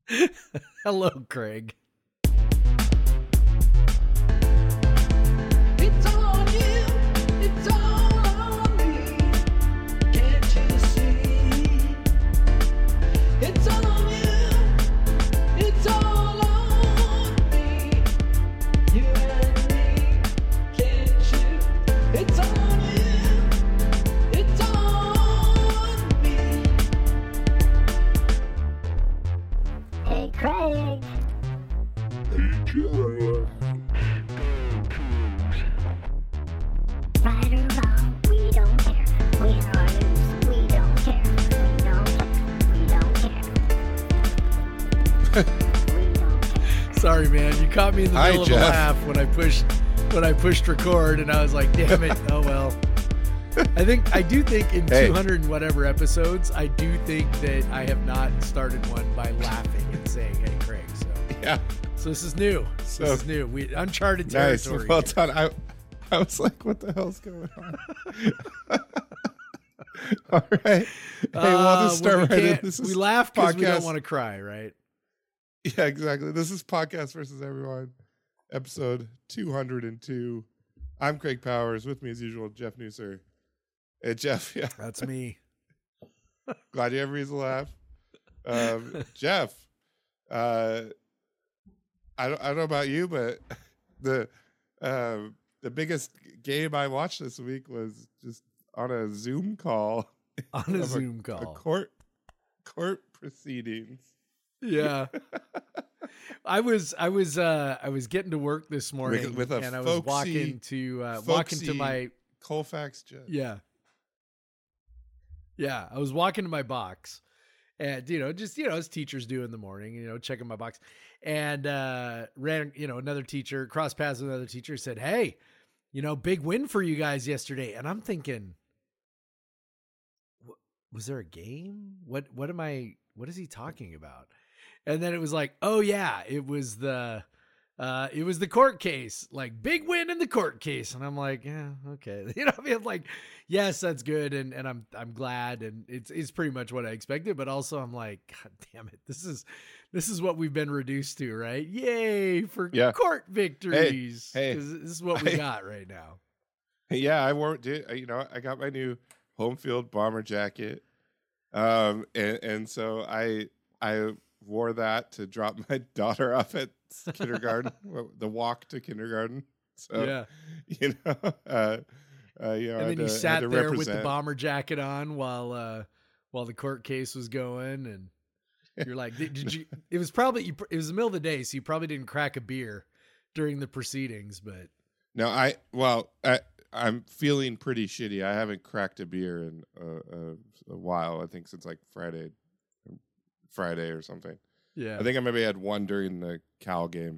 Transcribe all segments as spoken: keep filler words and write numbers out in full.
Hello, Craig. It's on you, it's all on me. Can't you see? It's on you, it's all on me. You and me, can't you? It's on you, it's on me. Hey, Craig. Right or wrong, we don't care. Win or lose, we don't care. We don't care. We don't care. We don't care. Sorry, man. You caught me in the Hi, middle of Jeff. a laugh when I pushed when I pushed record, and I was like, "Damn it! Oh well." I think I do think in Hey. two hundred and whatever episodes, I do think that I have not started one by laughing and saying, "Hey, Craig." So, Yeah. so this is new. So- this is new. We uncharted Nice. territory. Well here. done. I, I was like, what the hell's going on? All right. Hey, we'll Uh, just when start we right in. can't- This is we laugh because we don't podcast. want to cry, right? Yeah, exactly. This is Podcast versus Everyone, episode two hundred two. I'm Craig Powers. With me, as usual, Jeff Newser. Hey, Jeff. Yeah. That's me. Glad you have a reason to laugh. Um, Jeff, uh, I don't, I don't know about you, but the uh, the biggest game I watched this week was just on a Zoom call. On a of Zoom a call. court court proceedings. Yeah. I was I was uh I was getting to work this morning with a and I was folksy- walking to uh walking to folksy- my Colfax judge. yeah. Yeah, I was walking to my box and you know, just you know, as teachers do in the morning, you know, checking my box. And uh ran, you know, another teacher, crossed paths with another teacher, said, "Hey, you know, big win for you guys yesterday." And I'm thinking, "Wa- was there a game? What what am I what is he talking about? And then it was like, oh yeah, it was the uh it was the court case, like big win in the court case. And I'm like, yeah, okay. You know, I mean, I'm like, yes, that's good, and and I'm I'm glad, and it's it's pretty much what I expected, but also I'm like, God damn it, this is this is what we've been reduced to, right? Yay for Yeah. court victories. hey, 'Cause this is what we I- got right now. Yeah, I wore dude, you know, I got my new home field bomber jacket. Um and, and so I I wore that to drop my daughter off at kindergarten, the walk to kindergarten. So Yeah. you know, uh, uh you know, I And had then you to- had sat to there with the represent. bomber jacket on while uh while the court case was going, and you're like, did, did you it was probably you, it was the middle of the day, so you probably didn't crack a beer during the proceedings, but No, I well, I I'm feeling pretty shitty. I haven't cracked a beer in a, a, a while. I think since like Friday, Friday or something. yeah. I think I maybe had one during the Cal game,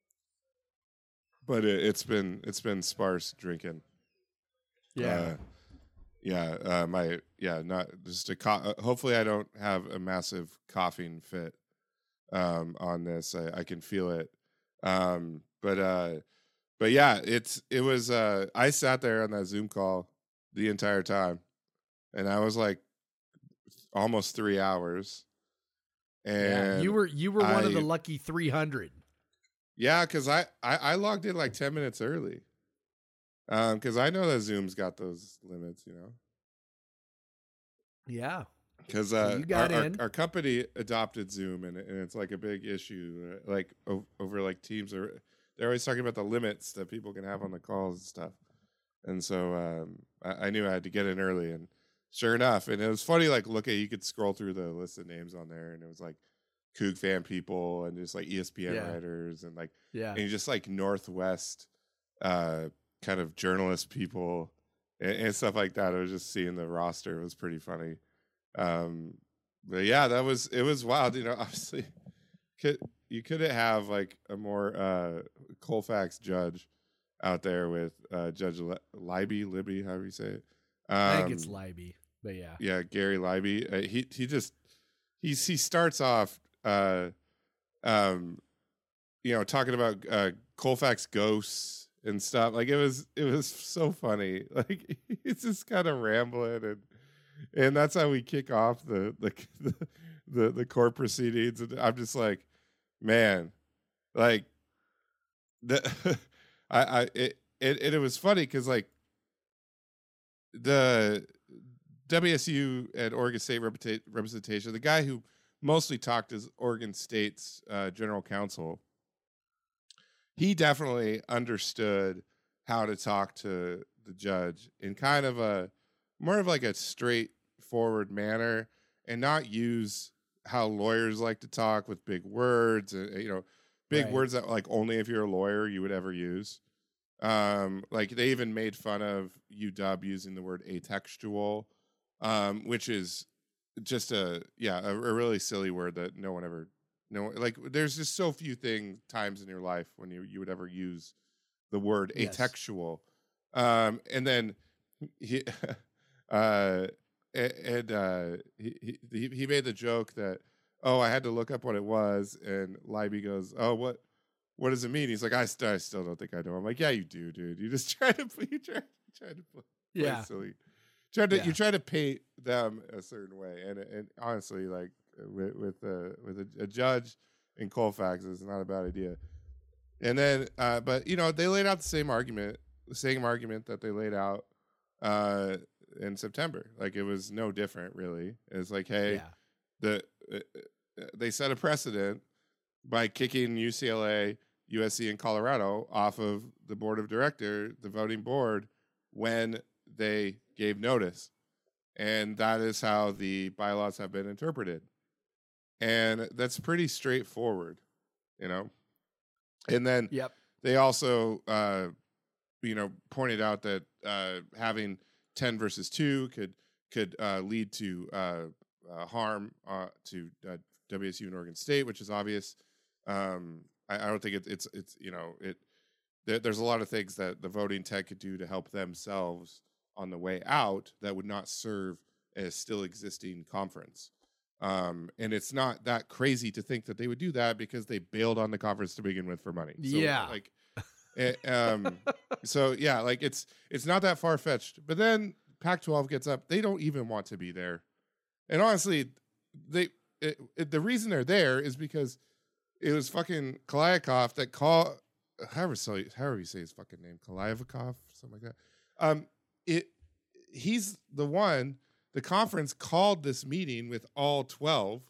but it, it's been it's been sparse drinking. yeah. uh, yeah. Uh, my yeah, not just a. Co- uh, hopefully, I don't have a massive coughing fit um, on this. I, I can feel it, um, but uh, but yeah, it's it was. Uh, I sat there on that Zoom call the entire time, and I was like almost three hours. Yeah, And you were you were one of the I- lucky three hundred. Yeah, because I, I I logged in like ten minutes early. Um, because I know that Zoom's got those limits, you know. Yeah. Because So uh, you got our, in. our our company adopted Zoom, and, and it's like a big issue. uh, Like o- over like Teams, are they're always talking about the limits that people can have on the calls and stuff. And so um, I, I knew I had to get in early, and sure enough, and it was funny. Like, look at you could scroll through the list of names on there, and it was like Coug fan people, and just like E S P N Yeah. writers, and like Yeah. and just like Northwest uh, kind of journalist people and, and stuff like that. I was just seeing the roster. It was pretty funny. Um, but yeah, that was it was wild. You know, obviously, could you couldn't have like a more uh, Colfax judge out there with uh, Judge Le- Libby, Libby, however you say it. Um, I think it's Libby, but yeah. yeah, Gary Libby. Uh, he he just he's he starts off, uh, um, you know, talking about uh, Colfax ghosts and stuff. Like it was it was so funny. Like he's just kind of rambling, and and that's how we kick off the the the, the the court proceedings, and I'm just like, man, like the I I it it, it was funny because like the W S U and Oregon State reputa- representation, the guy who mostly talked as Oregon State's uh, general counsel, he definitely understood how to talk to the judge in kind of a more of like a straightforward manner and not use how lawyers like to talk with big words and, you know, big Right. words that like only if you're a lawyer you would ever use. Um, like they even made fun of U W using the word atextual, um, which is just a, yeah, a, a really silly word that no one ever, no, like there's just so few things, times in your life when you, you would ever use the word Yes. atextual. Um, and then he, uh, a- and uh, he, he he made the joke that, oh, I had to look up what it was, and Libby goes, oh, what what does it mean? He's like, I, st- I still don't think I know. I'm like, yeah, you do, dude. You just try to you try, try to play Yeah. silly. Try to Yeah. you try to paint them a certain way, and and honestly, like with with uh, with a, a judge in Colfax is not a bad idea. And then, uh, but you know, they laid out the same argument, the same argument that they laid out uh, in September. Like it was no different, really. It's like, hey, Yeah. the uh, uh, they set a precedent by kicking U C L A, U S C, and Colorado off of the board of director, the voting board, when they gave notice, and that is how the bylaws have been interpreted, and that's pretty straightforward, you know. And then Yep. they also, uh, you know, pointed out that uh, having ten versus two could could uh, lead to uh, uh, harm uh, to uh, W S U and Oregon State, which is obvious. Um, I, I don't think it, it's it's you know it. There, there's a lot of things that the voting tech could do to help themselves on the way out that would not serve a still existing conference. Um, and it's not that crazy to think that they would do that because they bailed on the conference to begin with for money. So, Yeah. Like, eh, um, so yeah, like it's it's not that far fetched. But then Pac twelve gets up; they don't even want to be there. And honestly, they it, it, the reason they're there is because it was fucking Kaliakov that call however so however you say his fucking name, Kaliakov, something like that. Um, it he's the one. The conference called this meeting with all twelve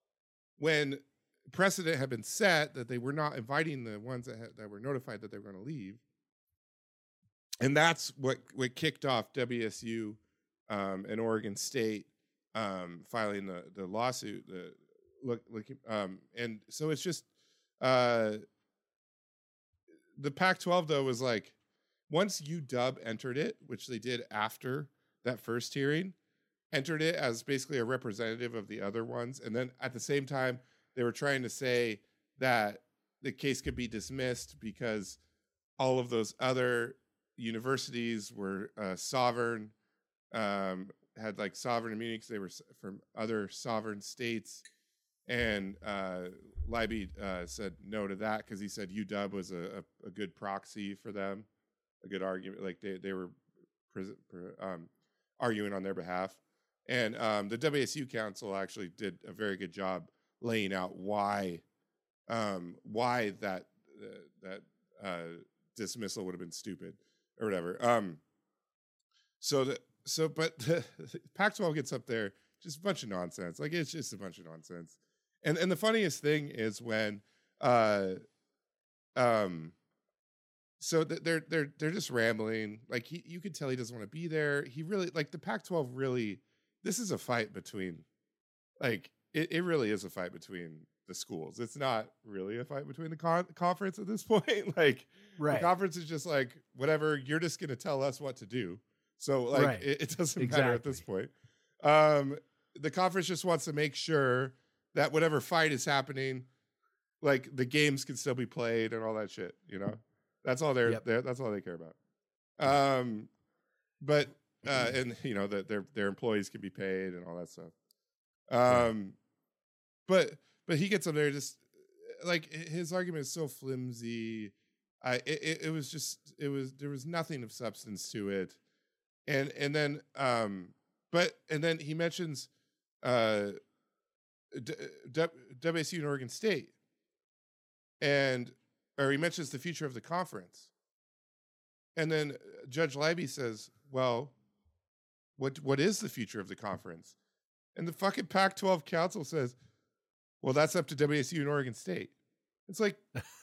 when precedent had been set that they were not inviting the ones that had, that were notified that they were going to leave. And that's what, what kicked off W S U um, and Oregon State um, filing the, the lawsuit. The look, look um, and so it's just uh, the Pac twelve, though, was like, once U W entered it, which they did after that first hearing, entered it as basically a representative of the other ones. And then at the same time, they were trying to say that the case could be dismissed because all of those other universities were uh, sovereign, um, had like sovereign immunity because they were s- from other sovereign states. And uh, Libby uh, said no to that because he said U W was a, a, a good proxy for them, a good argument. Like they, they were pres- pr- um, arguing on their behalf. And um, the W S U Council actually did a very good job laying out why um, why that uh, that uh, dismissal would have been stupid or whatever. Um, so the so but the, Pac twelve gets up there, just a bunch of nonsense. Like it's just a bunch of nonsense. And and the funniest thing is when uh, um, so th- they're they're they're just rambling. Like he, you could tell he doesn't want to be there. He really like the Pac twelve really. This is a fight between, like, it, it really is a fight between the schools. It's not really a fight between the con- conference at this point. Like, Right. the conference is just like, whatever, you're just going to tell us what to do. So, like, Right. it, it doesn't matter at this point. Um, the conference just wants to make sure that whatever fight is happening, like, the games can still be played and all that shit, you know? That's all they're, Yep. they're that's all they care about. Um, but, uh, and you know that their their employees can be paid and all that stuff. Um, but but he gets up there just like his argument is so flimsy. I it, it was just it was there was nothing of substance to it, and and then um, but and then he mentions uh, D- D- W S U and Oregon State, and or he mentions the future of the conference, and then Judge Libby says, "Well, what what is the future of the conference?" And the fucking Pac twelve council says, "Well, that's up to W S U and Oregon State." It's like,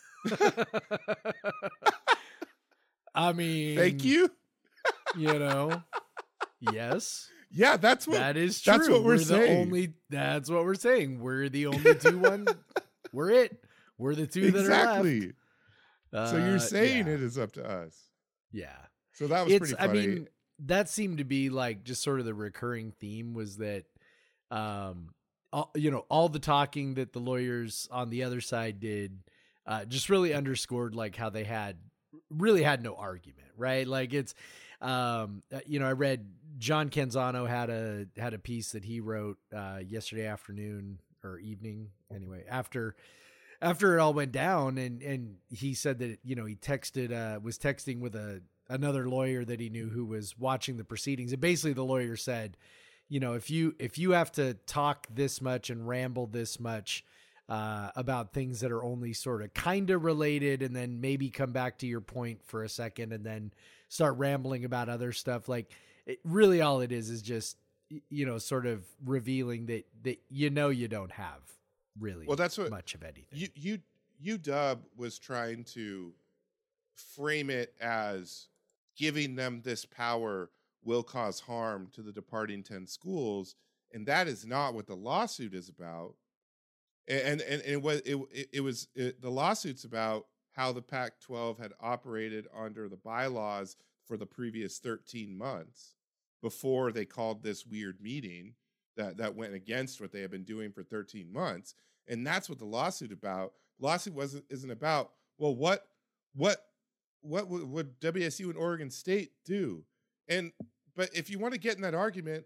I mean, thank you. You know, yes. Yeah, that's what that is true. That's what we're, we're saying. The only, that's what we're saying. We're the only two one. We're it. We're the two exactly. that are left. So you're Uh, saying yeah. it is up to us. Yeah. So that was It's, pretty funny. I mean, that seemed to be like just sort of the recurring theme was that, um, all, you know, all the talking that the lawyers on the other side did, uh, just really underscored like how they had really had no argument, right? Like it's, um, uh, you know, I read John Canzano had a, had a piece that he wrote, uh, yesterday afternoon or evening anyway, after, after it all went down. And, and he said that, you know, he texted, uh, was texting with a, another lawyer that he knew who was watching the proceedings. And basically the lawyer said, you know, if you, if you have to talk this much and ramble this much, uh, about things that are only sort of kind of related, and then maybe come back to your point for a second and then start rambling about other stuff. Like it, really all it is, is just, you know, sort of revealing that, that, you know, you don't have really well, that's what much of anything. You, you, U W was trying to frame it as giving them this power will cause harm to the departing ten schools. And that is not what the lawsuit is about. And, and, and it was, it, it, it was, it, the lawsuit's about how the Pac twelve had operated under the bylaws for the previous thirteen months before they called this weird meeting that, that went against what they had been doing for thirteen months. And that's what the lawsuit about. Lawsuit wasn't, isn't about, well, what, what, what would, would W S U and Oregon State do? And, but if you want to get in that argument,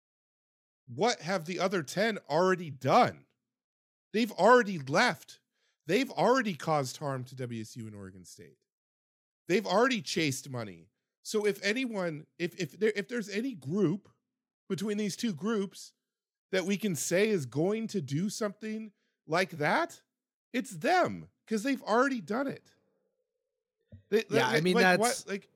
what have the other ten already done? They've already left. They've already caused harm to W S U and Oregon State. They've already chased money. So if anyone, if if there if there's any group between these two groups that we can say is going to do something like that, it's them, because they've already done it. They, yeah, like, I mean like, that's what, like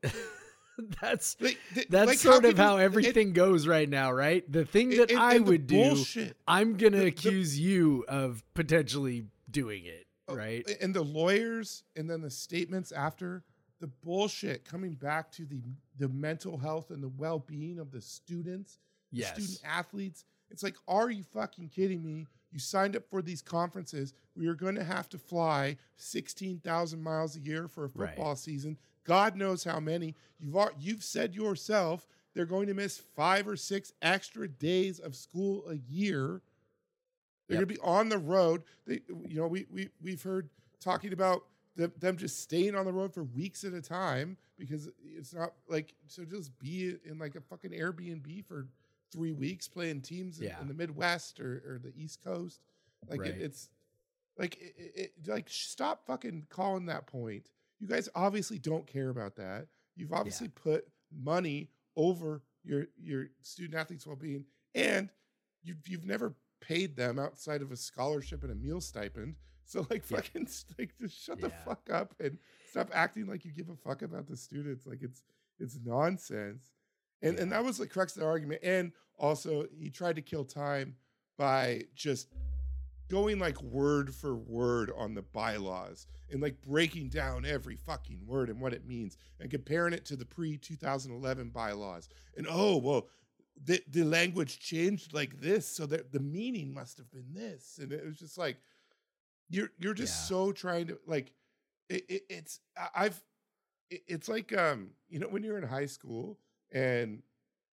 that's like, they, that's like, sort how of can how you- everything it- goes right now, right? The thing it- that and- I and the would do, bullshit. I'm gonna The- the- accuse you of potentially doing it, right? And the lawyers, and then the statements after, the bullshit coming back to the the mental health and the well-being of the students, the Yes. student athletes. It's like, are you fucking kidding me? You signed up for these conferences. We are going to have to fly sixteen thousand miles a year for a football Right. season. God knows how many. You've al- you've said yourself they're going to miss five or six extra days of school a year. They're Yep. going to be on the road. They, you know, we we we've heard talking about them, them just staying on the road for weeks at a time, because it's not like, so just be in like a fucking Airbnb for three weeks playing teams in, Yeah. in the Midwest or, or the East Coast. Like it, Right. it's like it, it, it- like stop fucking calling that point. You guys obviously don't care about that. You've obviously put money over your your student athletes' well-being, and you've you've never paid them outside of a scholarship and a meal stipend. So like Yeah. fucking like just shut the Yeah. fuck up and stop acting like you give a fuck about the students. Like it's it's nonsense. And and Yeah. that was the crux of the argument. And also he tried to kill time by just going like word for word on the bylaws and like breaking down every fucking word and what it means and comparing it to the pre two thousand eleven bylaws. And oh, well, the, the language changed like this, so that the meaning must have been this. And it was just like, you're you're just Yeah. so trying to like it, it, it's I- I've it, it's like um you know when you're in high school and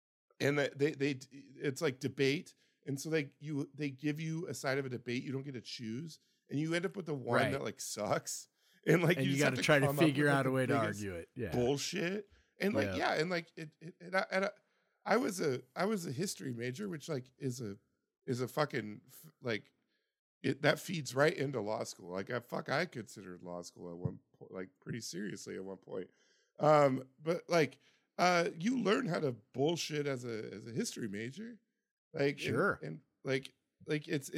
and they, they they it's like debate, and so they you they give you a side of a debate, you don't get to choose, and you end up with the one Right. that like sucks, and like And you, just got have to try to come up figure with, like, out a the way to biggest argue it. Yeah. bullshit. And like Yeah. yeah, and like it, it and, I, and I, I was a I was a history major, which like is a is a fucking f- like it that feeds right into law school. Like I fuck I considered law school at one point, like pretty seriously at one point. Um, but like uh, you learn how to bullshit as a as a history major, like and- Sure. and, like like it's it's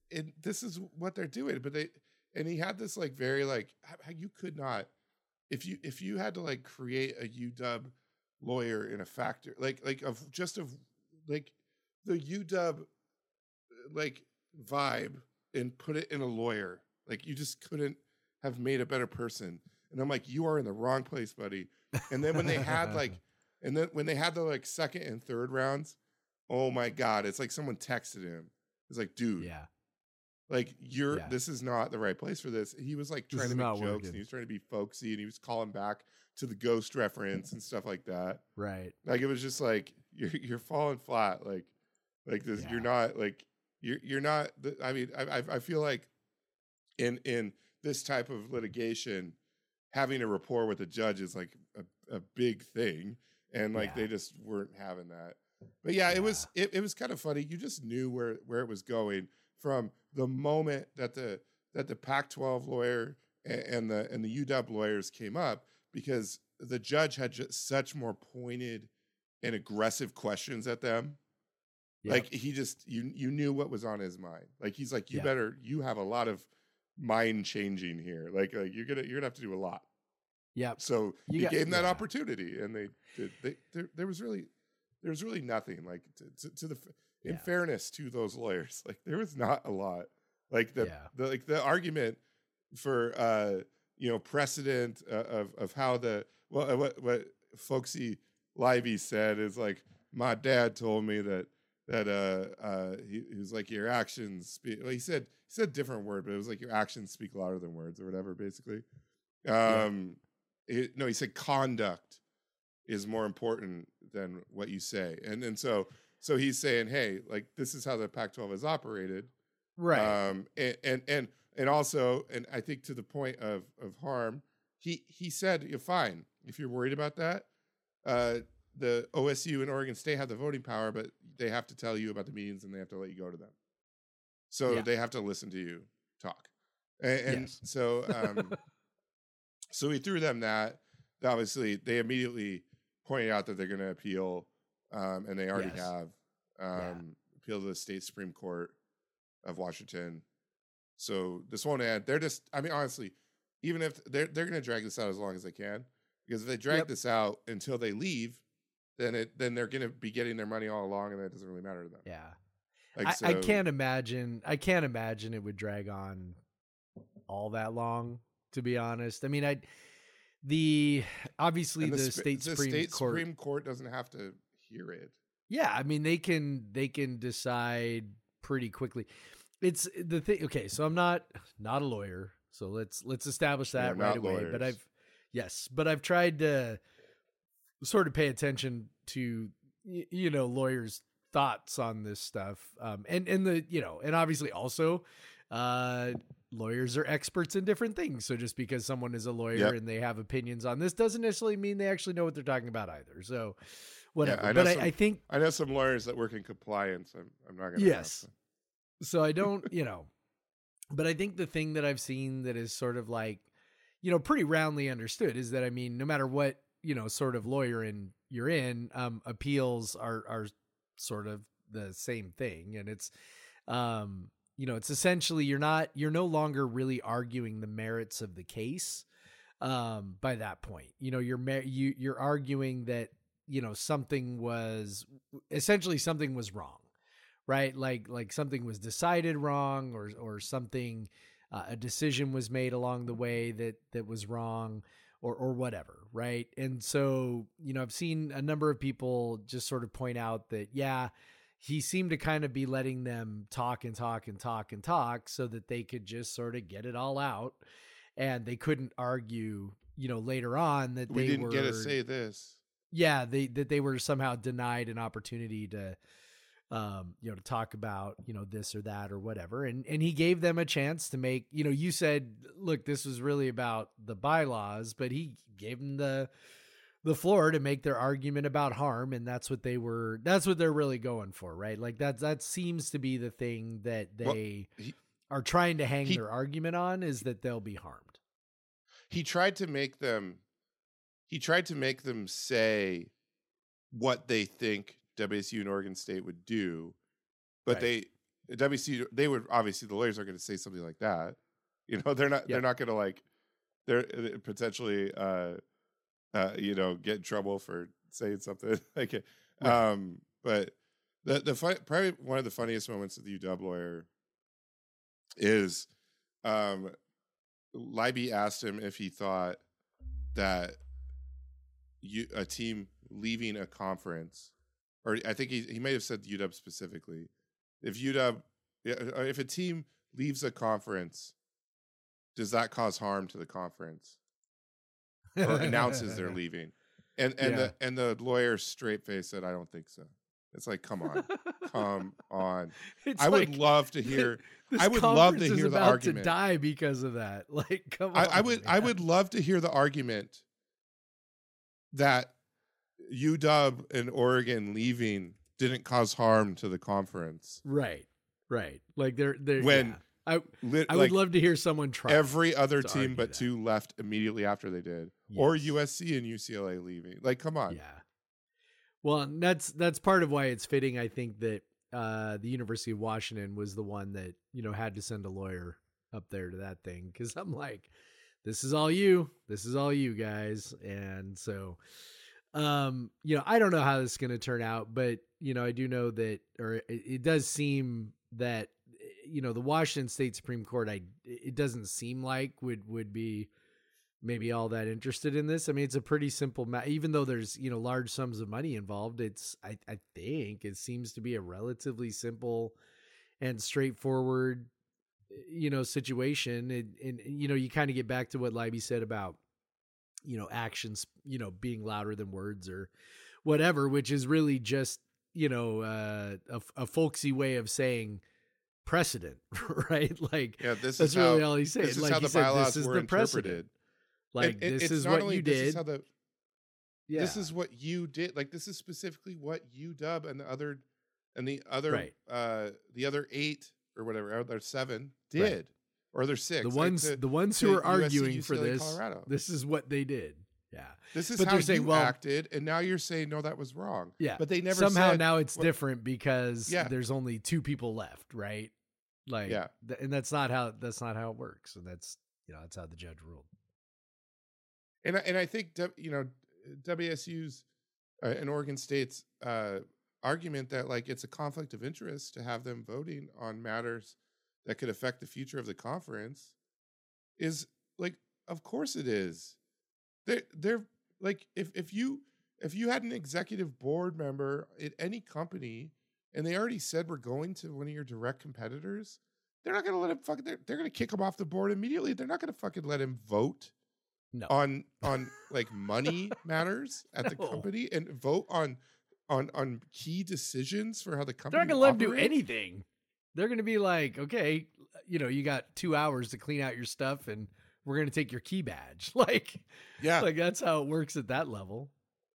and this is what they're doing. But they and he had this like very like how, how you could not if you if you had to like create a U W lawyer in a factor like like of just of like the U W like vibe and put it in a lawyer, like you just couldn't have made a better person. And I'm like, you are in the wrong place, buddy. And then when they had like, and then when they had the like second and third rounds, oh my God, it's like someone texted him. It's like, dude, Yeah. like you're, Yeah. this is not the right place for this. He was like This trying is to make not jokes working. and he was trying to be folksy and he was calling back to the Ghost reference and stuff like that. Right. Like it was just like, you're, you're falling flat. Like, like this, Yeah. you're not like, you're, you're not, the, I mean, I, I I feel like in, in this type of litigation, having a rapport with the judge is like a, a big thing. And like, Yeah. they just weren't having that. But yeah, it was, it, it was kind of funny. You just knew where, where it was going from the moment that the, that the Pac twelve lawyer and, and the, and the U W lawyers came up, because the judge had just such more pointed and aggressive questions at them. Yep. Like he just, you, you knew what was on his mind. Like, he's like, you Yeah. better, you have a lot of mind changing here. Like, like you're going to, you're gonna have to do a lot. Yep. So You he got- gave them that yeah. opportunity, and they did. They there, there was really there was really nothing like to, to, to the in Yeah. fairness to those lawyers. Like there was not a lot. Like the, Yeah. the like the argument for uh you know precedent uh, of of how the well uh, what what Folksy Livey said is like, my dad told me that that uh uh he, he was like, your actions speak. Well, he said he said a different word, but it was like your actions speak louder than words or whatever, basically. Um. It, no, he said conduct is more important than what you say, and and so so he's saying, hey, like this is how the Pac twelve has operated, Right. Um, and and and and also, and I think to the point of of harm, he he said, you're fine if you're worried about that. Uh, the O S U and Oregon State have the voting power, but they have to tell you about the meetings and they have to let you go to them. So Yeah. they have to listen to you talk, and, and Yes. so. Um, So he threw them that. Obviously, they immediately pointed out that they're going to appeal, um, and they already Yes. have um, Yeah. appealed to the state Supreme Court of Washington. So this won't end. They're just, I mean, honestly, even if they're they're going to drag this out as long as they can, because if they drag Yep. this out until they leave, then it then they're going to be getting their money all along, and that doesn't really matter to them. Yeah. Like, I, I so- can't imagine. I can't imagine it would drag on all that long. To be honest, I mean, I the obviously and the, sp- state the supreme state court. Supreme Court doesn't have to hear it. Yeah, I mean, they can they can decide pretty quickly. It's the thing. Okay, so I'm not not a lawyer, so let's let's establish Yeah, that not right away. But lawyers. I've yes, but I've tried to sort of pay attention to y- you know lawyers' thoughts on this stuff, um, and and the you know, and obviously also, uh, lawyers are experts in different things. So just because someone is a lawyer Yep. and they have opinions on this doesn't necessarily mean they actually know what they're talking about either. So whatever. I know but some- I, I think. I know some lawyers that work in compliance. I'm, I'm not going to. Yes. So I don't, you know, but I think the thing that I've seen that is sort of like, you know, pretty roundly understood is that, I mean, no matter what, you know, sort of lawyer in you're in, um, appeals are, are sort of the same thing. And it's, um, you know, it's essentially, you're not, you're no longer really arguing the merits of the case. Um, by that point, you know, you're, mer- you, you're arguing that, you know, something was essentially something was wrong. Right. Like, like something was decided wrong or, or something, uh, a decision was made along the way that, that was wrong or, or whatever. Right. And so, you know, I've seen a number of people just sort of point out that, yeah, he seemed to kind of be letting them talk and talk and talk and talk so that they could just sort of get it all out. And they couldn't argue, you know, later on that We they didn't were, get to say this. yeah, they, that they were somehow denied an opportunity to, um, you know, to talk about, you know, this or that or whatever. And, and he gave them a chance to make, you know, you said, look, this was really about the bylaws, but he gave them the, the floor to make their argument about harm. And that's what they were, that's what they're really going for. Right. Like that, that seems to be the thing that Well, they he- are trying to hang he- their argument on, is that they'll be harmed. He tried to make them. He tried to make them say what they think W S U and Oregon State would do, but Right. they W C, they would obviously the lawyers are going to say something like that. You know, they're not Yep. they're not going to like they're uh, potentially uh, uh, you know get in trouble for saying something like it. Right. Um, but the the fun, probably one of the funniest moments of the U W lawyer is um, Libby asked him if he thought that you a team leaving a conference, or I think he he may have said U W specifically. If U W, yeah, if a team leaves a conference, does that cause harm to the conference, or announces they're leaving? And and Yeah. the and the lawyer straight face said, "I don't think so." It's like, come on, come on. It's I would like, love to hear. this I would love to conference is hear the about argument. to die because of that. Like, come on. I, I would I man. would love to hear the argument that U W and Oregon leaving didn't cause harm to the conference. Right. Right. Like they're they're When yeah. I Lit, I like would love to hear someone try. every other to team argue but that. two left immediately after they did, or Yes. U S C and U C L A leaving. Like, come on. Yeah. Well, and that's that's part of why it's fitting. I think that uh, the University of Washington was the one that you know had to send a lawyer up there to that thing, because I'm like, this is all you. This is all you guys, and so. Um, you know, I don't know how this is going to turn out, but you know, I do know that, or it, it does seem that, you know, the Washington State Supreme Court, I, it doesn't seem like would, would be maybe all that interested in this. I mean, it's a pretty simple matter, even though there's, you know, large sums of money involved. It's, I, I think it seems to be a relatively simple and straightforward, you know, situation. And, and you know, you kind of get back to what Libby said about, you know, actions, you know, being louder than words or whatever, which is really just, you know, uh, a, a folksy way of saying precedent, right? Like, Yeah, this that's is really how, all he said. This is Like how he the said, bylaws this is were the precedent. interpreted. Like, And- and this it's is not what only you this is did. how the Yeah. this is what you did. Like, this is specifically what U W and the other and the other Right. uh the other eight or whatever, other seven did. Right. Or other six. the like ones, to- the ones to who are U S C, arguing for U C L A, this, Colorado. this is what they did. Yeah. This is but how they're you saying, well- acted, and now you're saying no, that was wrong. Yeah. But they never somehow said, now it's what- different because Yeah. there's only two people left, right? Like, Yeah. th- and that's not how that's not how it works. And that's you know that's how the judge ruled. And I, and I think W- you know W S U's uh, and Oregon State's uh, argument that like it's a conflict of interest to have them voting on matters that could affect the future of the conference is like, of course it is. They're they're like if if you if you had an executive board member at any company and they already said we're going to one of your direct competitors, they're not going to let him fucking. They're, they're going to kick him off the board immediately. They're not going to fucking let him vote No. on on like money matters at the No. company and vote on on on key decisions for how the company. They're not gonna let him do operate. anything. They're gonna be like, okay, you know, you got two hours to clean out your stuff, and we're gonna take your key badge. Like, Yeah, like that's how it works at that level.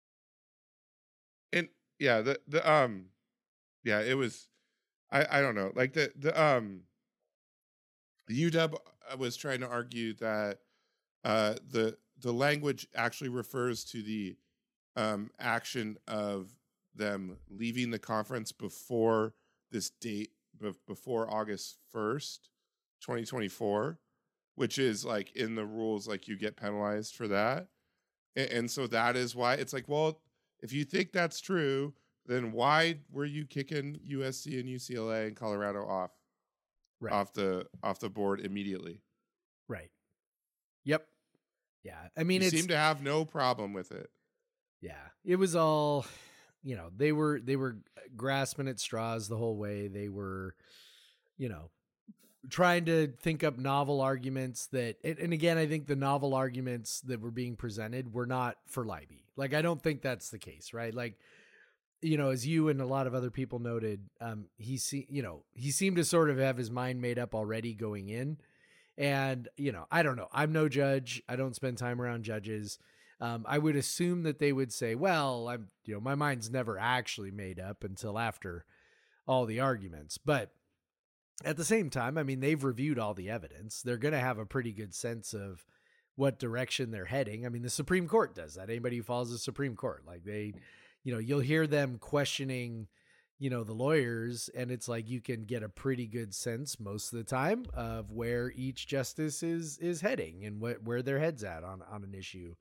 and yeah, the the um, yeah, it was. I I don't know, like the the um, U W was trying to argue that uh the the language actually refers to the um action of them leaving the conference before this date bef- before August first, twenty twenty-four, which is like in the rules, like you get penalized for that. And, and so that is why it's like, well, if you think that's true, then why were you kicking U S C and U C L A and Colorado off Right. off the off the board immediately? Right. Yep. Yeah. I mean, You it's seem to have no problem with it. yeah. It was all, you know, they were they were grasping at straws the whole way. They were, you know, trying to think up novel arguments that, and, and again, I think the novel arguments that were being presented were not for Libby. Like, I don't think that's the case, right? Like, you know, as you and a lot of other people noted, um, he see, you know, he seemed to sort of have his mind made up already going in. And, you know, I don't know. I'm no judge. I don't spend time around judges. Um, I would assume that they would say, well, I'm, you know, my mind's never actually made up until after all the arguments. But at the same time, I mean, they've reviewed all the evidence. They're going to have a pretty good sense of what direction they're heading. I mean, the Supreme Court does that. Anybody who follows the Supreme Court, like they, you know, you'll hear them questioning, you know, the lawyers, and it's like you can get a pretty good sense most of the time of where each justice is is heading and what where their head's at on on an issue.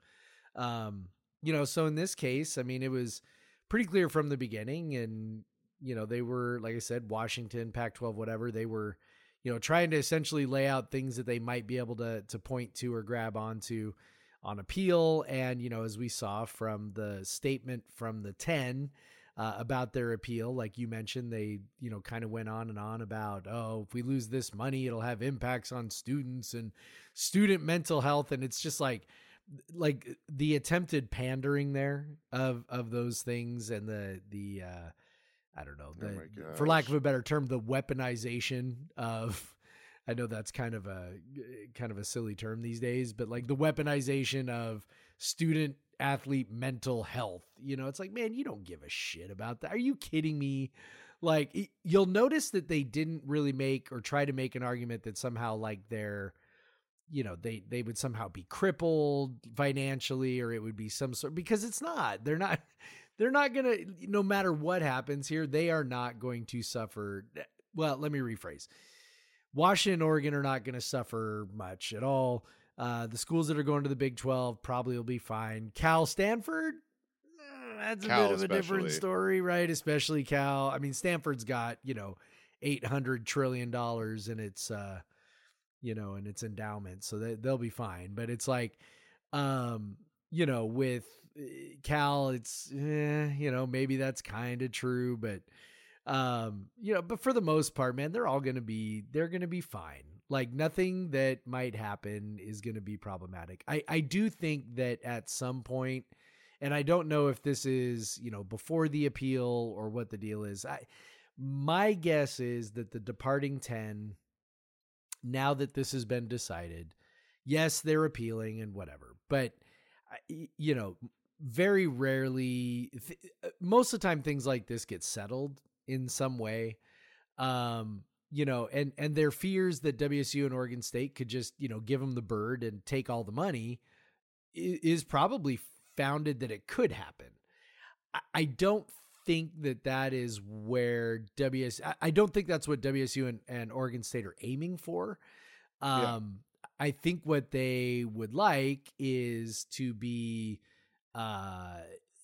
Um, you know, so in this case, I mean, it was pretty clear from the beginning, and you know, they were, like I said, Washington, Pac twelve, whatever, they were, you know, trying to essentially lay out things that they might be able to to point to or grab onto on appeal. And, you know, as we saw from the statement from the ten uh, about their appeal, like you mentioned, they, you know, kind of went on and on about, oh, if we lose this money, it'll have impacts on students and student mental health. And it's just like, like the attempted pandering there of, of those things, and the, the, uh, I don't know, Oh the, my for lack gosh. of a better term, the weaponization of, I know that's kind of a, kind of a silly term these days, but like the weaponization of student athlete mental health, you know, it's like, man, you don't give a shit about that. Are you kidding me? Like y- you'll notice that they didn't really make or try to make an argument that somehow like they're, you know, they, they would somehow be crippled financially, or it would be some sort, because it's not, they're not, they're not going to, no matter what happens here, they are not going to suffer. Well, let me rephrase. Washington and Oregon are not going to suffer much at all. Uh, the schools that are going to the Big twelve probably will be fine. Cal, Stanford, eh, that's a Cal bit of a different especially. story, right? Especially Cal. I mean, Stanford's got, you know, eight hundred trillion dollars in its, uh, you know, in its endowment, so they, they'll be fine. But it's like, um, you know, with eh, Cal, it's, eh, you know, maybe that's kind of true, but, um, you know, but for the most part, man, they're all going to be, they're going to be fine. Like nothing that might happen is going to be problematic. I, I do think that at some point, and I don't know if this is, you know, before the appeal or what the deal is. I, my guess is that the departing ten, now that this has been decided, yes, they're appealing and whatever, but I- you know, very rarely, th- most of the time things like this get settled in some way. Um, you know, and, and their fears that W S U and Oregon State could just, you know, give them the bird and take all the money i- is probably founded that it could happen. I, I don't think that that is where W S I, I don't think that's what W S U and, and Oregon State are aiming for. Yeah. Um, I think what they would like is to be, uh,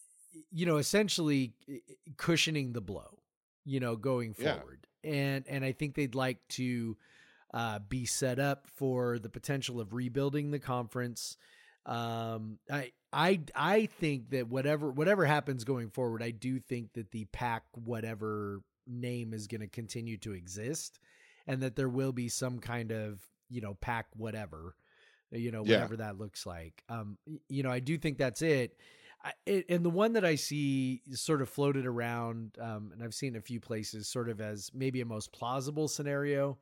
you know, essentially cushioning the blow, you know, going Yeah. forward. And, and I think they'd like to, uh, be set up for the potential of rebuilding the conference. Um, I, I, I think that whatever, whatever happens going forward, I do think that the Pac whatever name is going to continue to exist, and that there will be some kind of, you know, Pac whatever, you know, Yeah. whatever that looks like. Um, y- you know, I do think that's it. I, it, and the one that I see sort of floated around, um, and I've seen a few places sort of as maybe a most plausible scenario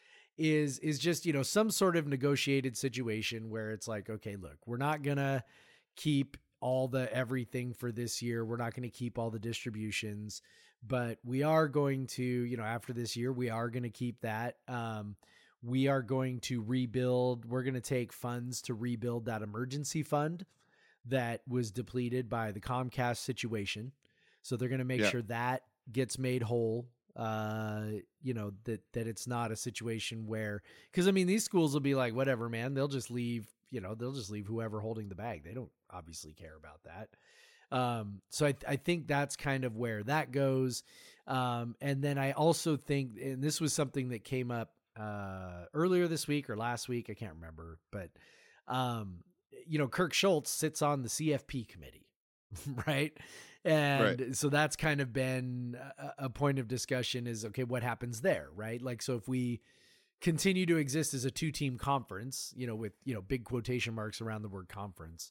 is, is just, you know, some sort of negotiated situation where it's like, okay, look, we're not going to keep all the everything for this year. We're not going to keep all the distributions, but we are going to, you know, after this year, we are going to keep that. Um, we are going to rebuild. We're going to take funds to rebuild that emergency fund that was depleted by the Comcast situation. So they're going to make Yeah. sure that gets made whole. Uh, you know, that, that it's not a situation where, cause I mean, these schools will be like, whatever, man, they'll just leave, you know, they'll just leave whoever holding the bag. They don't obviously care about that. Um, so I, I think that's kind of where that goes. Um, and then I also think, and this was something that came up, uh, earlier this week or last week, I can't remember, but, um, you know, Kirk Schultz sits on the C F P committee, right? And Right. so that's kind of been a, a point of discussion is, okay, what happens there, right? Like, so if we continue to exist as a two team conference, you know, with, you know, big quotation marks around the word conference,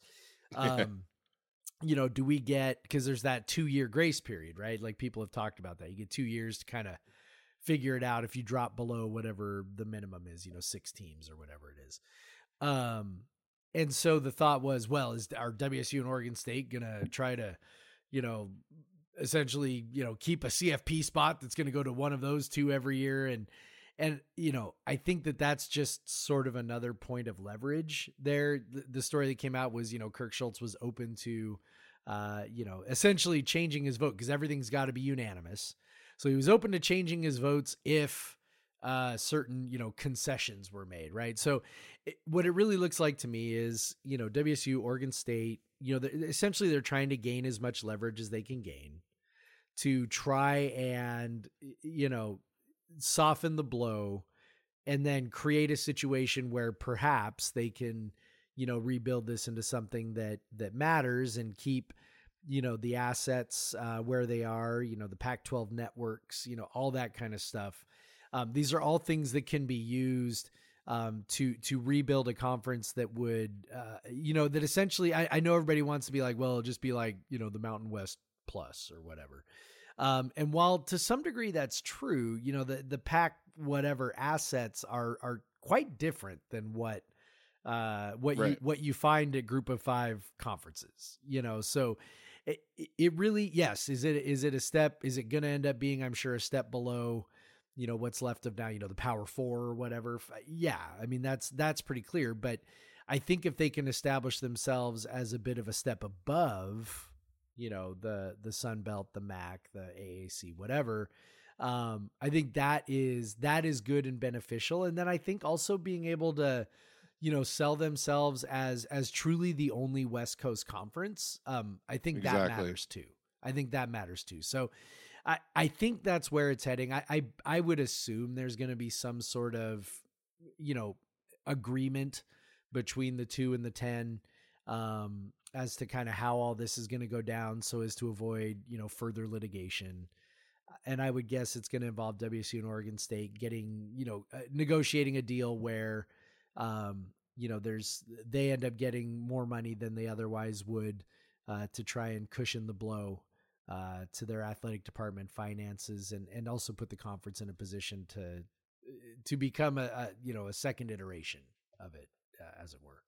um, you know, do we get, cause there's that two year grace period, right? Like people have talked about that. You get two years to kind of figure it out if you drop below whatever the minimum is, you know, six teams or whatever it is. Um, and so the thought was, well, is our W S U and Oregon State going to try to, you know, essentially, you know, keep a C F P spot that's going to go to one of those two every year. And, and, you know, I think that that's just sort of another point of leverage there. The, the story that came out was, you know, Kirk Schultz was open to, uh, you know, essentially changing his vote because everything's got to be unanimous. So he was open to changing his votes if uh, certain, you know, concessions were made, right? So it, what it really looks like to me is, you know, W S U, Oregon State, you know, they're, essentially they're trying to gain as much leverage as they can gain to try and, you know, soften the blow and then create a situation where perhaps they can, you know, rebuild this into something that, that matters and keep, you know, the assets uh, where they are, you know, the Pac twelve networks, you know, all that kind of stuff. Um, these are all things that can be used um, to to rebuild a conference that would, uh, you know, that essentially, I, I know everybody wants to be like, well, it'll just be like, you know, the Mountain West Plus or whatever. Um, and while to some degree that's true, you know, the the Pac whatever assets are are quite different than what uh, what Right. you what you find at Group of Five conferences. You know, so. It, it really, yes. Is it, is it a step? Is it going to end up being, I'm sure, a step below, you know, what's left of now, you know, the Power Four or whatever? Yeah. I mean, that's, that's pretty clear, but I think if they can establish themselves as a bit of a step above, you know, the, the Sun Belt, the M A C, the A A C, whatever, um, I think that is, that is good and beneficial. And then I think also being able to, you know, sell themselves as, as truly the only West Coast conference. Um, I think that Exactly. matters too. I think that matters too. So I, I think that's where it's heading. I, I, I would assume there's going to be some sort of, you know, agreement between the two and the ten, um, as to kind of how all this is going to go down so as to avoid, you know, further litigation. And I would guess it's going to involve W S U and Oregon State getting, you know, uh, negotiating a deal where, um, you know, there's, they end up getting more money than they otherwise would, uh, to try and cushion the blow, uh, to their athletic department finances and, and also put the conference in a position to, to become a, a you know, a second iteration of it, uh, as it were.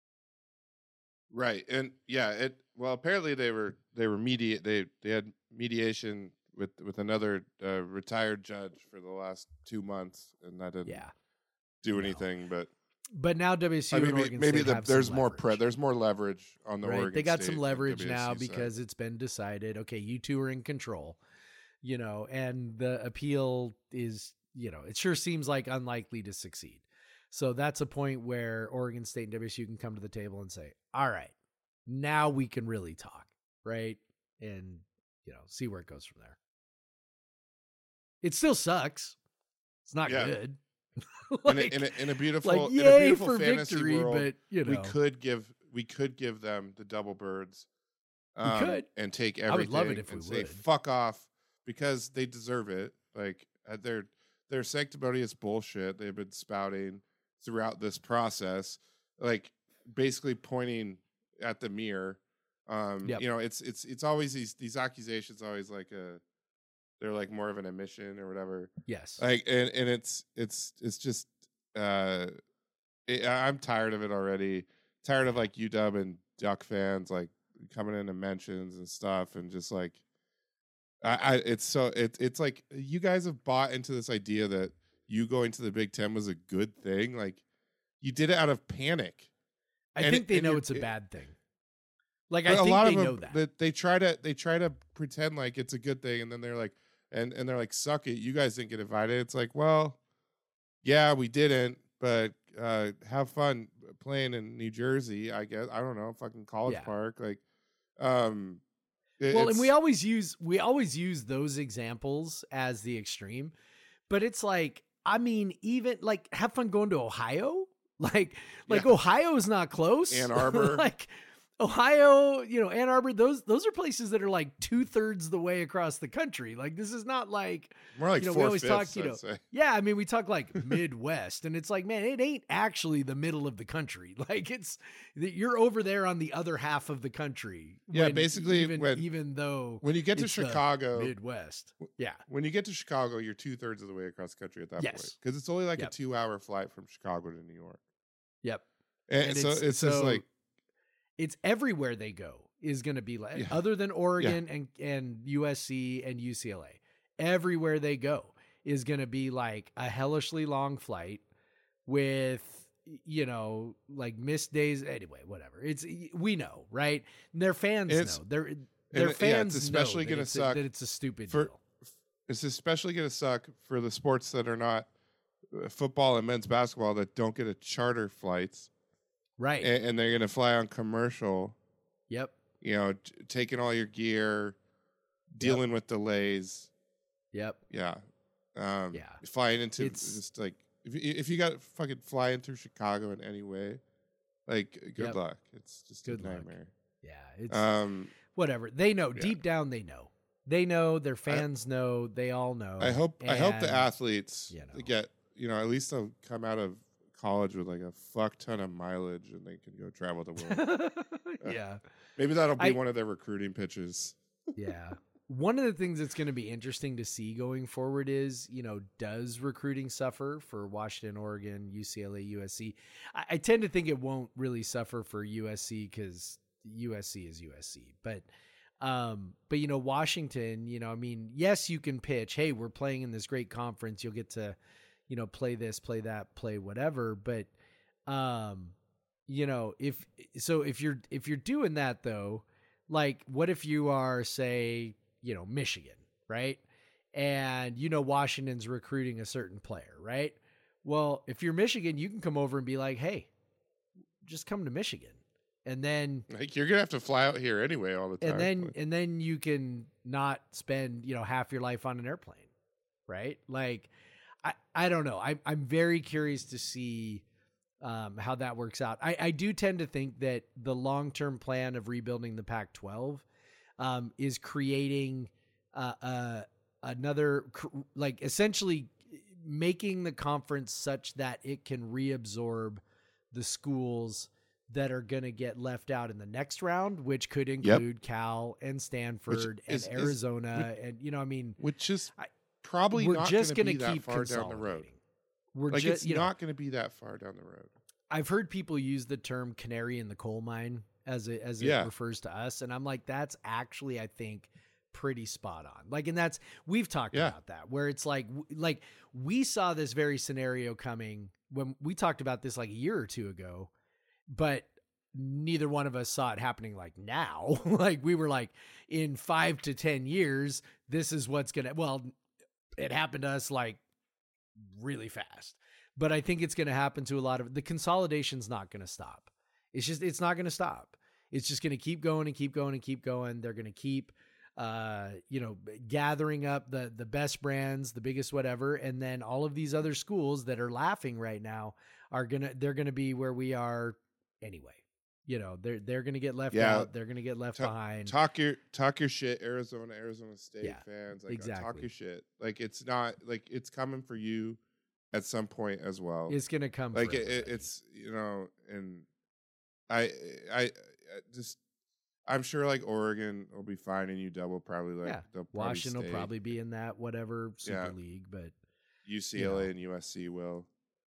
Right. And yeah, it, well, apparently they were, they were mediate, they, they had mediation with, with another uh, retired judge for the last two months and that didn't Yeah. do No. anything, but But now W S U I and mean, maybe, Oregon maybe State the, have some there's more pre, leverage. there's more leverage on the Right. Oregon They got State some and leverage now W S U side. because it's been decided, okay, you two are in control, you know, and the appeal is, you know, it sure seems like unlikely to succeed. So that's a point where Oregon State and W S U can come to the table and say, all right, now we can really talk, right? And, you know, see where it goes from there. It still sucks. It's not Yeah. good. in, like, a, in, a, in a beautiful, like, in a yay beautiful for fantasy victory, world, but, you know. we could give we could give them the double birds. Um, could. and take I everything would love it if and we say would. fuck off because they deserve it. Like uh, their their sanctimonious bullshit they've been spouting throughout this process, like basically pointing at the mirror. Um, Yep. You know, it's it's it's always these these accusations always like a they're like more of an admission or whatever. Yes. Like and, and it's it's it's just uh it, I'm tired of it already. Tired of like U W and Duck fans like coming into mentions and stuff and just like I, I it's so it, it's like you guys have bought into this idea that you going to the Big Ten was a good thing. Like you did it out of panic. I and think it- they and know you're- it's a it- bad thing. Like, But I a think lot they of know them, that. They try to they try to pretend like it's a good thing, and then they're like, and and they're like, "Suck it, you guys didn't get invited." It's like, well, yeah, we didn't, but uh, have fun playing in New Jersey. I guess I don't know, fucking College Yeah. Park, like, um, it- Well, and we it's- always use we always use those examples as the extreme, but it's like, I mean, even like have fun going to Ohio. Like, like Yeah. Ohio is not close. Ann Arbor. like Ohio, you know, Ann Arbor. Those those are places that are like two thirds the way across the country. Like this is not like more like you know, we four always talk, fifths, you I'd know, say. yeah, I mean, we talk like Midwest, and it's like, man, it ain't actually the middle of the country. Like it's you're over there on the other half of the country. Yeah, when- basically, even when- even though When you get to it's the Chicago, Midwest, yeah, when you get to Chicago, you're two thirds of the way across the country at that point Yes. because it's only like Yep. a two hour flight from Chicago to New York. yep. And, And so it's- it's, just so- like It's everywhere they go is going to be like, Yeah. other than Oregon and and U S C and U C L A, everywhere they go is going to be like a hellishly long flight with, you know, like missed days. Anyway, whatever. It's we know, right? And their fans It's- know. Their and their it- yeah, fans it's especially know that gonna it's a- suck that it's a stupid for- deal. It's especially going to suck for the sports that are not uh, football and men's basketball that don't get a charter flights, Right. and, and they're going to fly on commercial. Yep. You know, t- taking all your gear, dealing with delays. Yep. Yeah, um, Yeah. flying into It's- just like if you, if you got fucking flying through Chicago in any way, like good Yep. luck. It's just Good a luck. nightmare. Yeah. It's Um, whatever. They know. yeah. Deep down, they know. They know. Their fans know. They all know. I hope I hope the and- athletes you know. get you know at least they'll come out of college with like a fuck ton of mileage and they can go travel the world. yeah. Maybe that'll be I- one of their recruiting pitches. Yeah. One of the things that's going to be interesting to see going forward is, you know, does recruiting suffer for Washington, Oregon, U C L A, U S C? I, I tend to think it won't really suffer for U S C because U S C is U S C. But, um, but you know, Washington, you know, I mean, yes, you can pitch, hey, we're playing in this great conference. You'll get to, you know, play this, play that, play whatever. But, um, you know, if so, if you're if you're doing that though, like, what if you are, say, you know, Michigan, right? And, you know, Washington's recruiting a certain player, right? Well, if you're Michigan, you can come over and be like, hey, just come to Michigan. And then, Like you're gonna have to fly out here anyway all the time. and then, and then you can not spend, you know, half your life on an airplane, right? Like, I, I don't know. I, I'm very curious to see um, how that works out. I, I do tend to think that the long-term plan of rebuilding the Pac twelve um, is creating uh, uh, another, cr- like essentially making the conference such that it can reabsorb the schools that are going to get left out in the next round, which could include Cal and Stanford is- and is- Arizona. and, you know, I mean, which is I- probably we're not just going going to to be keep that far down the road. consolidating. We're Like just, it's you know, not going to be that far down the road. I've heard people use the term canary in the coal mine as it, as it Yeah. refers to us. And I'm like, that's actually, I think, pretty spot on. Like, and that's, we've talked Yeah. about that, where it's like, w- like we saw this very scenario coming when we talked about this like a year or two ago, but neither one of us saw it happening like now. Like we were like, in five to ten years, this is what's going to, well, it happened to us like really fast. But I think it's going to happen to a lot of the consolidation's not going to stop. It's just, it's not going to stop. It's just going to keep going and keep going and keep going. They're going to keep, uh, you know, gathering up the, the best brands, the biggest, whatever. And then all of these other schools that are laughing right now are going to, they're going to be where we are anyway. You know, they're, they're going to get left Yeah. out. They're going to get left Ta- behind. Talk your talk your shit, Arizona, Arizona State Yeah, fans. Like, uh, Talk exactly. your shit. Like it's not like it's coming for you at some point as well. It's going to come. like for it, it, everybody. it's you know, and I, I I just I'm sure like Oregon will be fine, and U W will probably like Yeah. they'll probably Washington will stay. probably be in that whatever Super Yeah. League, but U C L A know. and U S C will,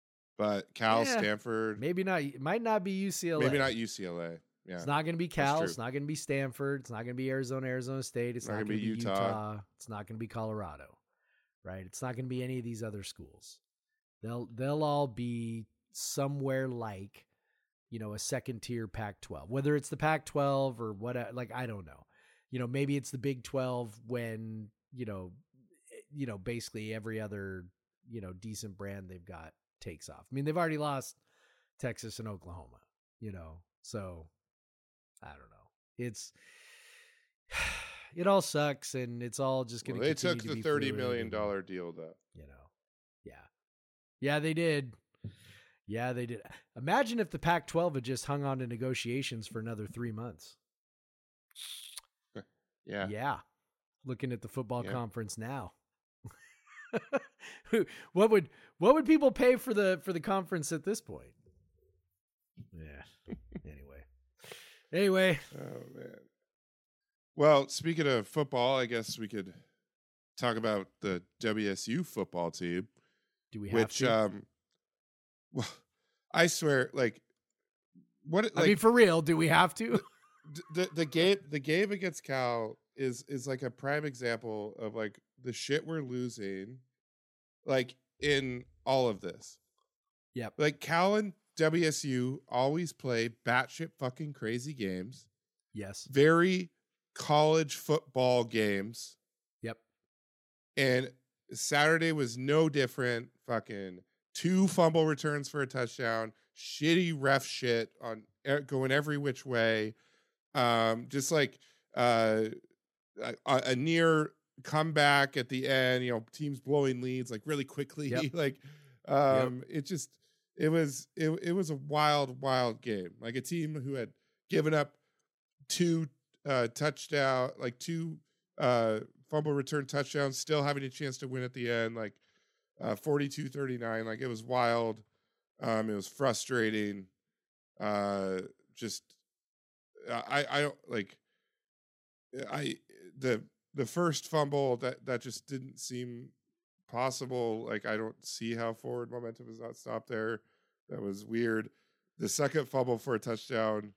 but Cal, Yeah, Stanford, maybe not. It might not be U C L A. maybe not U C L A. Yeah, It's not going to be Cal. true. It's not going to be Stanford. It's not going to be Arizona, Arizona State. It's Not not, gonna going to be be Utah. Utah. It's not going to be Colorado, right? It's not going to be any of these other schools. They'll they'll all be somewhere like, you know, a second tier Pac twelve, whether it's the Pac twelve or what. Like I don't know. You know, maybe it's the Big twelve when you know, you know, basically every other you know decent brand they've got takes off. I mean, they've already lost Texas and Oklahoma. You know, so. I don't know. It's it all sucks, and it's all just going Well, to. they took the thirty million dollar deal though. You know, yeah, yeah, they did. Yeah, they did. Imagine if the Pac twelve had just hung on to negotiations for another three months. Yeah, Yeah, looking at the football Yeah. conference now. what would what would people pay for the for the conference at this point? Yeah. Anyway. Anyway, Oh man. Well, speaking of football, I guess we could talk about the W S U football team, do we have which to? um, well, I swear, like, what? Like, I mean, for real, do we have to? d- the the game the game against Cal is is like a prime example of like the shit we're losing, like in all of this. Yep. Like Cal and W S U always play batshit fucking crazy games, Yes. very college football games. Yep. And Saturday was no different. Fucking two fumble returns for a touchdown, shitty ref shit on going every which way. Um, just like uh, a, a near comeback at the end, you know, teams blowing leads like really quickly. Yep. like, um, yep. it just, it was, it, it was a wild, wild game. Like a team who had given up two uh, touchdown, like two uh, fumble return touchdowns, still having a chance to win at the end, like uh, forty-two thirty-nine. Like it was wild. Um, it was frustrating. Uh, just, I, I don't like, I, the, the first fumble that, that just didn't seem possible. Like, I don't see how forward momentum is not stopped there. That was weird. The second fumble for a touchdown,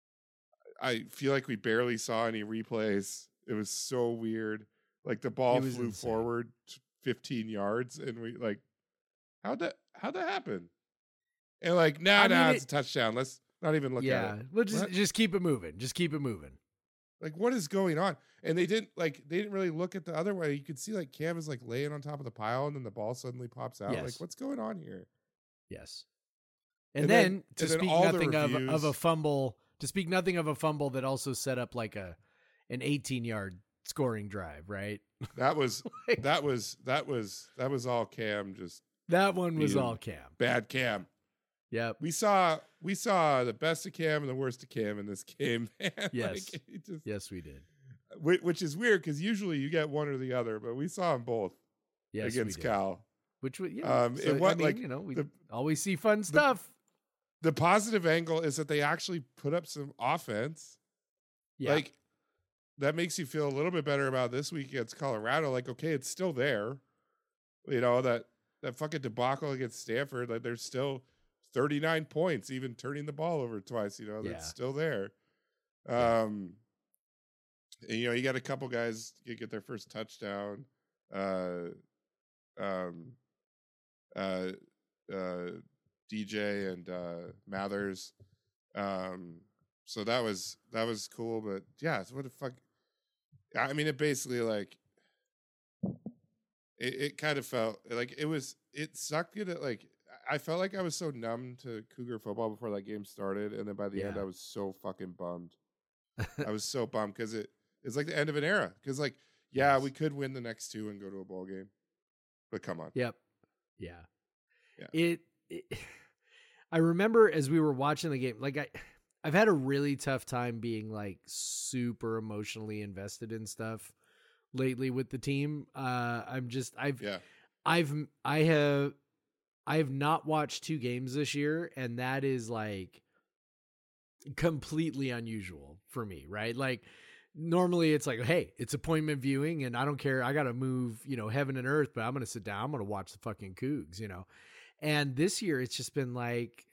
I feel like we barely saw any replays. It was so weird. Like the ball flew insane. forward fifteen yards and we like, how'd that, how'd that happen? And like, nah, I nah, mean, it's it, a touchdown. Let's not even look yeah, at it. We'll just, just keep it moving. Just keep it moving. Like, what is going on? And they didn't like, they didn't really look at the other way. You could see like Cam is like laying on top of the pile and then the ball suddenly pops out. Yes. Like, what's going on here? Yes. And, And then, then- to and then speak all the nothing of, reviews- of a fumble, to speak nothing of a fumble that also set up like a an eighteen yard scoring drive, right? That was, Like- that was, that was, that was all Cam, just That one was Being all Cam. bad Cam. Yep. We saw, we saw the best of Cam and the worst of Cam in this game, man. Yes. Like, it just, Yes, we did. whi- which is weird because usually you get one or the other, but we saw them both Yes, against we did. Cal. Which was, yeah. Um, so, and what, I mean, like, you know, we the- always see fun stuff. The positive angle is that they actually put up some offense. Yeah. Like, that makes you feel a little bit better about this week against Colorado. Like, okay, it's still there. You know, that, that fucking debacle against Stanford, like, there's still thirty-nine points, even turning the ball over twice, you know, Yeah. that's still there. Yeah. Um, and, you know, you got a couple guys get, get their first touchdown. Uh, um, uh, uh, D J and uh, Mathers. Um, so that was that was cool, but yeah, what the fuck? I mean, it basically like it, it kind of felt like it was it sucked. It like I felt like I was so numb to Cougar football before that game started, and then by the end, Yeah. I was so fucking bummed. I was so bummed because it it's like the end of an era. Because like, yeah, Yes. we could win the next two and go to a bowl game, but come on, Yep. Yeah. Yeah. It, it I remember as we were watching the game, like I I've had a really tough time being like super emotionally invested in stuff lately with the team. Uh I'm just I've yeah, I've I have I have not watched two games this year, and that is like completely unusual for me, right? Like normally it's like, hey, it's appointment viewing and I don't care. I got to move, you know, heaven and earth, but I'm going to sit down. I'm going to watch the fucking Cougs, you know? And this year it's just been like,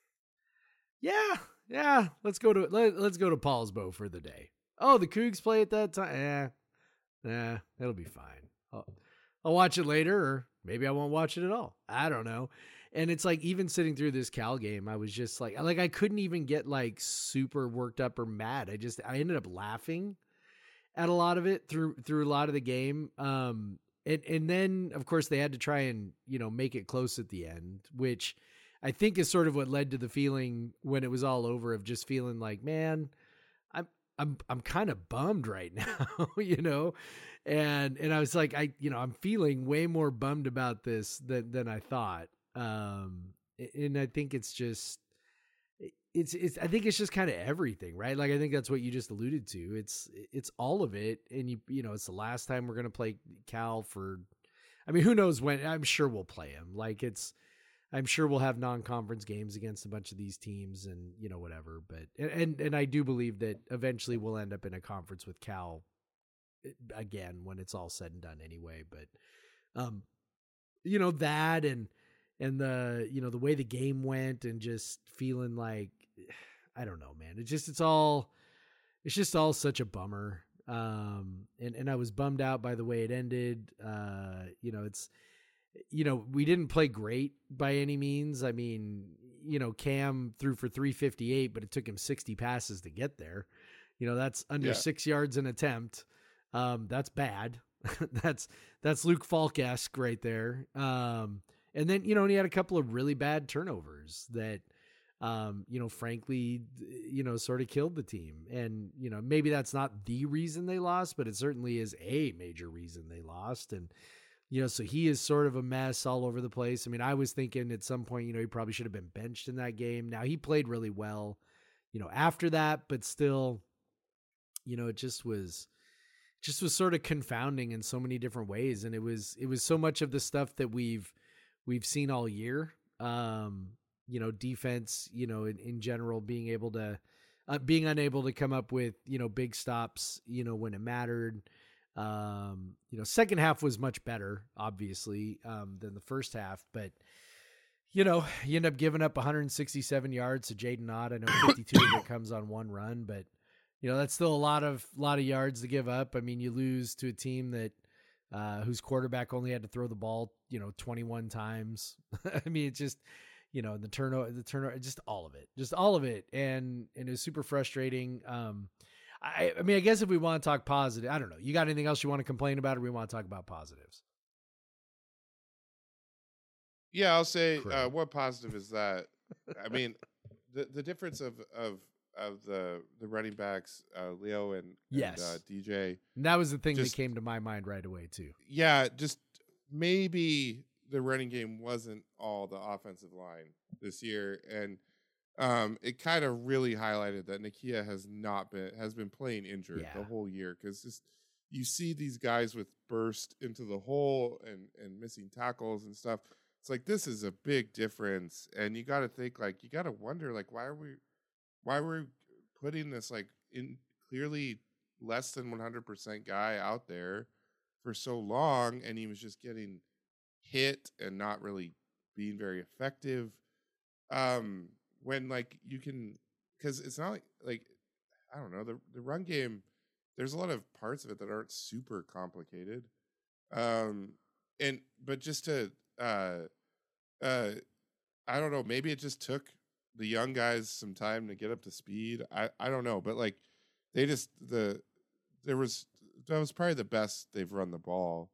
yeah, yeah, let's go to, let, let's go to Paulsbo for the day. Oh, the Cougs play at that time. Yeah. Yeah, it'll be fine. I'll, I'll watch it later, or maybe I won't watch it at all. I don't know. And it's like, even sitting through this Cal game, I was just like, like I couldn't even get like super worked up or mad. I just, I ended up laughing at a lot of it through, through a lot of the game. Um, and, and then of course they had to try and, you know, make it close at the end, which I think is sort of what led to the feeling when it was all over of just feeling like, man, I'm, I'm, I'm kind of bummed right now, you know? And, and I was like, I, you know, I'm feeling way more bummed about this than, than I thought. Um, and I think it's just, it's, it's, I think it's just kind of everything, right? Like, I think that's what you just alluded to. It's, it's all of it. And you, you know, it's the last time we're going to play Cal for, I mean, who knows when. I'm sure we'll play him. Like it's, I'm sure we'll have non-conference games against a bunch of these teams and, you know, whatever. But, and, and I do believe that eventually we'll end up in a conference with Cal again when it's all said and done anyway. But, um, you know, that and, and the, you know, the way the game went and just feeling like, I don't know, man, it just, it's all, it's just all such a bummer. Um, and, and I was bummed out by the way it ended. Uh, you know, it's, you know, we didn't play great by any means. I mean, you know, Cam threw for three fifty-eight, but it took him sixty passes to get there. You know, that's under Yeah. six yards an attempt. Um, that's bad. that's that's Luke Falk-esque right there. Um, and then, you know, and he had a couple of really bad turnovers that, um, you know, frankly, you know, sort of killed the team. And, you know, maybe that's not the reason they lost, but it certainly is a major reason they lost. And, you know, so he is sort of a mess all over the place. I mean, I was thinking at some point, you know, he probably should have been benched in that game. Now, he played really well, you know, after that, but still, you know, it just was, just was sort of confounding in so many different ways. And it was, it was so much of the stuff that we've, we've seen all year. Um, you know, defense, you know, in, in general, being able to, uh, being unable to come up with, you know, big stops, you know, when it mattered. Um, you know, second half was much better, obviously, um, than the first half, but you know, you end up giving up one hundred sixty-seven yards to Jaden Ott. I know fifty-two of it comes on one run, but you know, that's still a lot of, lot of yards to give up. I mean, you lose to a team that, uh, whose quarterback only had to throw the ball, you know, twenty-one times. I mean, it's just, you know, the turnover, the turnover, just all of it, just all of it. And, and it was super frustrating. Um, I, I mean, I guess if we want to talk positive, I don't know. You got anything else you want to complain about, or we want to talk about positives? Yeah, I'll say Correct. uh, what positive is that? I mean, the the difference of of of the the running backs, uh, Leo and, and Yes. uh, D J. And that was the thing Just- that came to my mind right away too. Yeah, just maybe the running game wasn't all the offensive line this year, and um, it kind of really highlighted that Nakia has not been has been playing injured Yeah. the whole year, because just you see these guys with burst into the hole and and missing tackles and stuff. It's like, this is a big difference, and you got to think, like, you got to wonder, like, why are we why we're putting this like in clearly less than one hundred percent guy out there for so long, and he was just getting hit and not really being very effective. Um, when like you can, because it's not like like I don't know, the the run game. There's a lot of parts of it that aren't super complicated, um, and but just to uh, uh, I don't know, maybe it just took the young guys some time to get up to speed. I I don't know, but like they just the there was that was probably the best they've run the ball,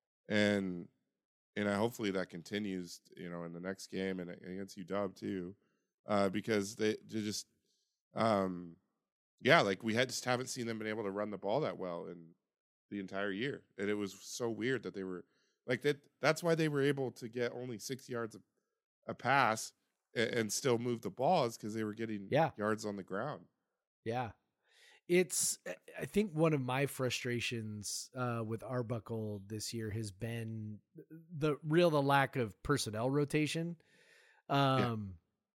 and and I hopefully that continues, you know, in the next game and against U W too, uh, because they, they just, um, yeah, like we had just haven't seen them been able to run the ball that well in the entire year, and it was so weird that they were like that. That's why they were able to get only six yards a, a pass and, and still move the ball, is because they were getting Yeah. yards on the ground. Yeah. It's, I think one of my frustrations uh, with Arbuckle this year has been the real, the lack of personnel rotation. Um,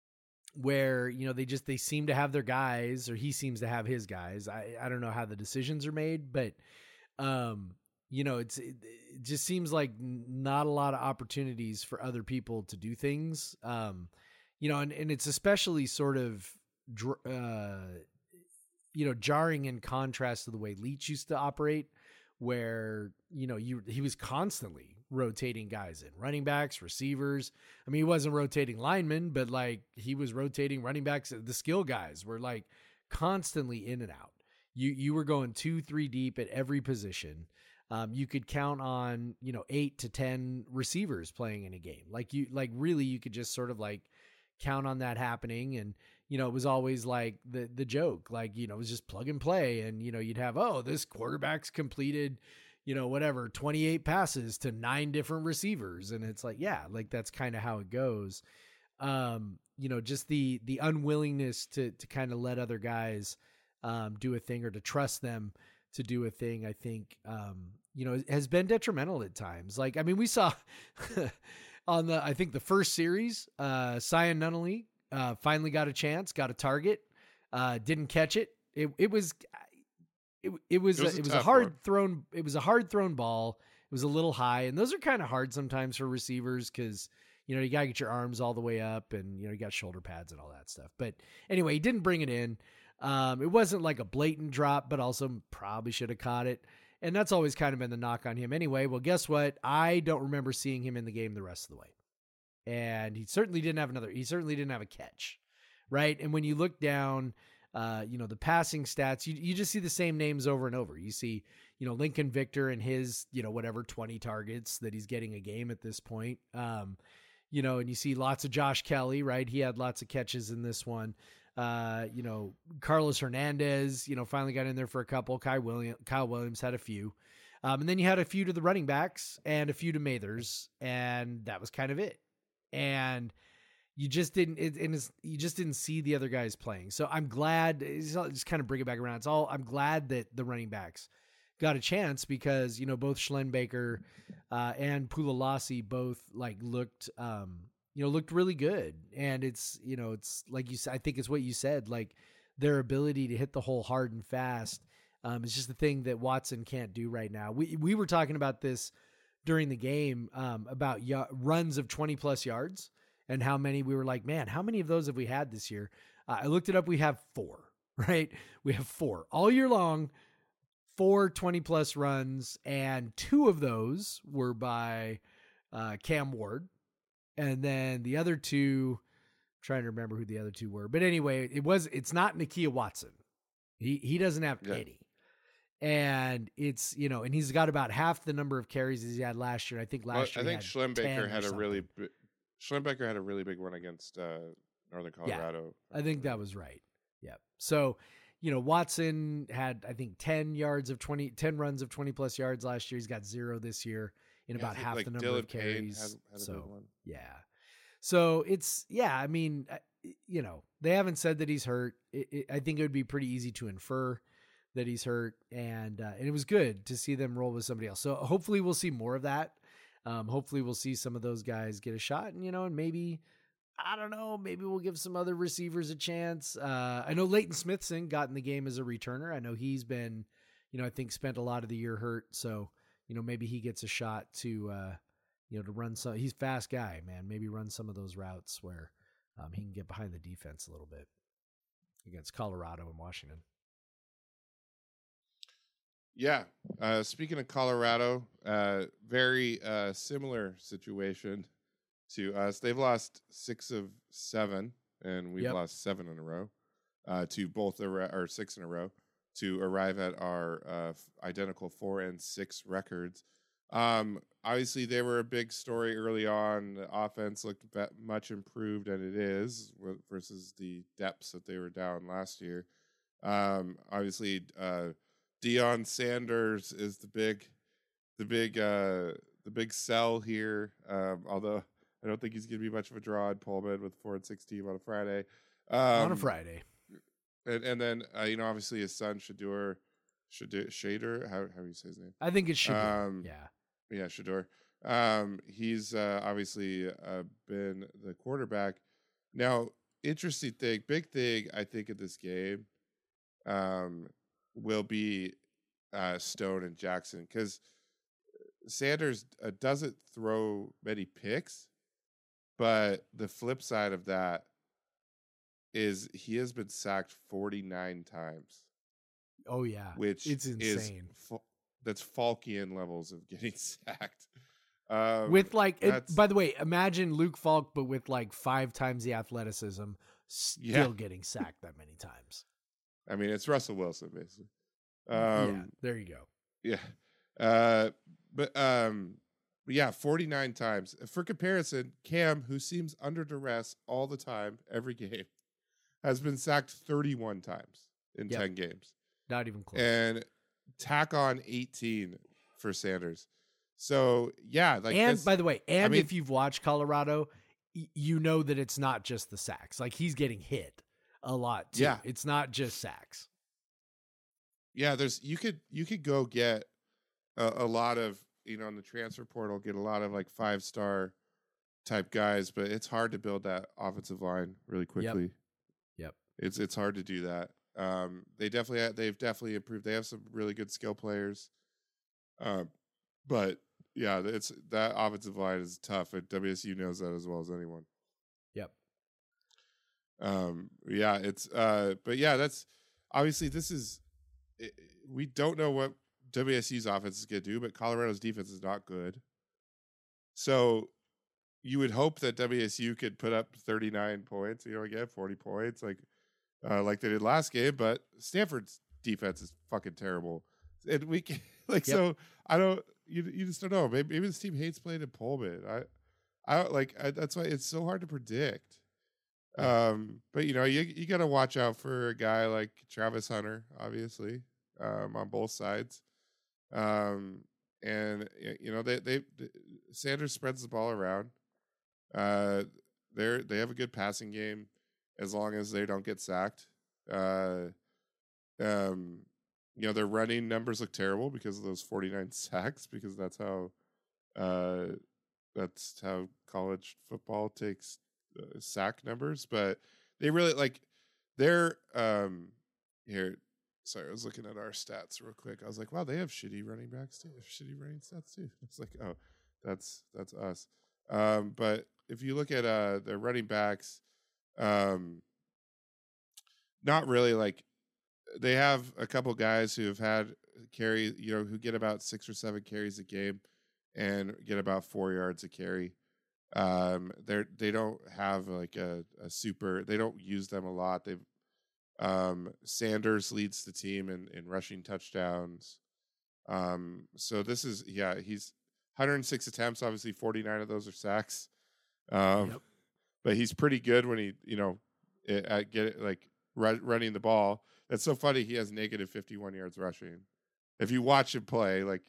where, you know, they just, they seem to have their guys, or he seems to have his guys. I, I don't know how the decisions are made, but, um, you know, it's, it, it just seems like not a lot of opportunities for other people to do things. Um, you know, and, and it's especially sort of, dr- uh, you know, jarring in contrast to the way Leach used to operate, where, you know, you, he was constantly rotating guys in, running backs, receivers. I mean, he wasn't rotating linemen, but like he was rotating running backs. The skill guys were like constantly in and out. You, you were going two, three deep at every position. Um, you could count on, you know, eight to ten receivers playing in a game. Like you, like really, you could just sort of like count on that happening. And, you know, it was always like the, the joke, like, you know, it was just plug and play. And, you know, you'd have, oh, this quarterback's completed, you know, whatever, twenty-eight passes to nine different receivers. And it's like, yeah, like that's kind of how it goes. Um, you know, just the, the unwillingness to, to kind of let other guys, um, do a thing, or to trust them to do a thing, I think, um, you know, has been detrimental at times. Like, I mean, we saw on the, I think the first series, uh, Sion Nunnally, uh, finally got a chance, got a target, uh, didn't catch it. It, it was, it, it was, It was a, a it was a tough hard one. thrown, it was a hard thrown ball. It was a little high, and those are kind of hard sometimes for receivers, cause you know, you gotta get your arms all the way up, and, you know, you got shoulder pads and all that stuff. But anyway, he didn't bring it in. Um, it wasn't like a blatant drop, but also probably should have caught it. And that's always kind of been the knock on him anyway. Well, guess what? I don't remember seeing him in the game the rest of the way. And he certainly didn't have another, he certainly didn't have a catch. Right. And when you look down, uh, you know, the passing stats, you, you just see the same names over and over. You see, you know, Lincoln Victor and his, you know, whatever twenty targets that he's getting a game at this point. Um, you know, and you see lots of Josh Kelly, right? He had lots of catches in this one. Uh, you know, Carlos Hernandez, you know, finally got in there for a couple. Kyle Williams, Kyle Williams had a few. Um, and then you had a few to the running backs and a few to Mathers, and that was kind of it. And you just didn't, it, and it's, you just didn't see the other guys playing. So I'm glad, just kind of bring it back around. It's all, I'm glad that the running backs got a chance because, you know, both Schlenbaker uh, and Pulalasi both like looked, um, you know, looked really good. And it's, you know, it's like you said, I think it's what you said, like their ability to hit the hole hard and fast. Um, it's just the thing that Watson can't do right now. We, we were talking about this during the game um, about y- runs of twenty plus yards and how many we were like, man, how many of those have we had this year? Uh, I looked it up. We have four, right? We have four all year long. Four twenty plus runs, and two of those were by uh, Cam Ward. And then the other two, I'm trying to remember who the other two were. But anyway, it was, it's not Nakia Watson. He he doesn't have Yeah. any. And it's, you know, and he's got about half the number of carries as he had last year. I think last Well, year I think he had ten Schlembaker or had a really something. bi- Schlembaker had a really big one against uh, Northern Colorado. I think that was right. Yeah. So, you know, Watson had, I think, ten yards of twenty, ten runs of twenty plus yards last year. He's got zero this year in Yeah, I about think, half like, the number Dylan of Payne carries. had, had a so, big one. yeah. So it's, yeah, I mean, I- you know, they haven't said that he's hurt. It, it, I think it would be pretty easy to infer that he's hurt. And, uh, and it was good to see them roll with somebody else. So hopefully we'll see more of that. Um, hopefully we'll see some of those guys get a shot and, you know, and maybe, I don't know, maybe we'll give some other receivers a chance. Uh, I know Leighton Smithson got in the game as a returner. I know he's been, you know, I think spent a lot of the year hurt. So, you know, maybe he gets a shot to, uh, you know, to run some, he's a fast guy, man. Maybe run some of those routes where um, he can get behind the defense a little bit against Colorado and Washington. Yeah. Uh, speaking of Colorado, uh, very uh, similar situation to us. They've lost six of seven, and we've Yep. lost seven in a row. Uh, to both ar- or six in a row to arrive at our uh, f- identical four and six records. Um, obviously, they were a big story early on. The offense looked be- much improved, and it is w- versus the depths that they were down last year. Um, obviously, uh, Deion Sanders is the big, the big, uh, the big sell here. Um, although I don't think he's going to be much of a draw in Pullman with four and six team on a Friday. Um, On a Friday. and, and then uh, you know, obviously his son Shadur, Shadur, Shader, how how do you say his name? I think it should be. Um, Yeah. Yeah, Shador. Um, he's uh, obviously uh, been the quarterback. Now, interesting thing, big thing, I think, in this game um, will be uh, Stone and Jackson, because Sanders uh, doesn't throw many picks, but the flip side of that is he has been sacked forty-nine times, Oh, yeah. which It's is insane. fa- that's Falkian levels of getting sacked. Um, With like, it, that's- by the way, imagine Luke Falk, but with like five times the athleticism, still Yeah. getting sacked that many times. I mean, it's Russell Wilson, basically. yeah, Um, there you go. yeah. Uh, but, um, but yeah, forty-nine times. For comparison, Cam, who seems under duress all the time, every game, has been sacked thirty-one times in Yep. ten games. Not even close. And tack on eighteen for Sanders. So, yeah. like and this- by the way, and mean- if you've watched Colorado, y- you know that it's not just the sacks. Like he's getting hit a lot too. Yeah. It's not just sacks. yeah, there's you could you could go get a, a lot of, you know, in the transfer portal, get a lot of like five star type guys, but it's hard to build that offensive line really quickly. Yep. It's it's hard to do that. Um, they definitely ha- they've definitely improved. They have some really good skill players, um, but yeah, it's that offensive line is tough, and W S U knows that as well as anyone. Yep. Um, yeah, it's uh, but yeah, that's obviously this is it, we don't know what W S U's offense is going to do, but Colorado's defense is not good. So you would hope that W S U could put up thirty-nine points, you know, again, forty points, like uh, like they did last game. But Stanford's defense is fucking terrible. and we can, like Yep. so. I don't. You you just don't know. Maybe, maybe this team hates playing in Pullman. I I don't like. I, that's why it's so hard to predict. Um, but you know, you you got to watch out for a guy like Travis Hunter, obviously, um, on both sides. Um, and y- you know they they Sanders spreads the ball around. Uh, they're they have a good passing game as long as they don't get sacked. Uh, um, you know their running numbers look terrible because of those forty-nine sacks because that's how, uh, that's how college football takes uh, sack numbers. But they really like they're um here. Sorry, I was looking at our stats real quick. I was like, wow, they have shitty running backs too. They have shitty running stats too. It's like, oh, that's that's us. Um, but if you look at uh their running backs, um, not really like they have a couple guys who have had carry, you know, who get about six or seven carries a game and get about four yards a carry. Um, they're they don't have like a, a super. They don't use them a lot. They've um, Sanders leads the team in in rushing touchdowns. Um, so this is yeah, he's one hundred six attempts. Obviously, forty-nine of those are sacks. Um, Yep. but he's pretty good when he you know it, at get it, like run, running the ball. That's so funny. He has negative fifty-one yards rushing. If you watch him play, like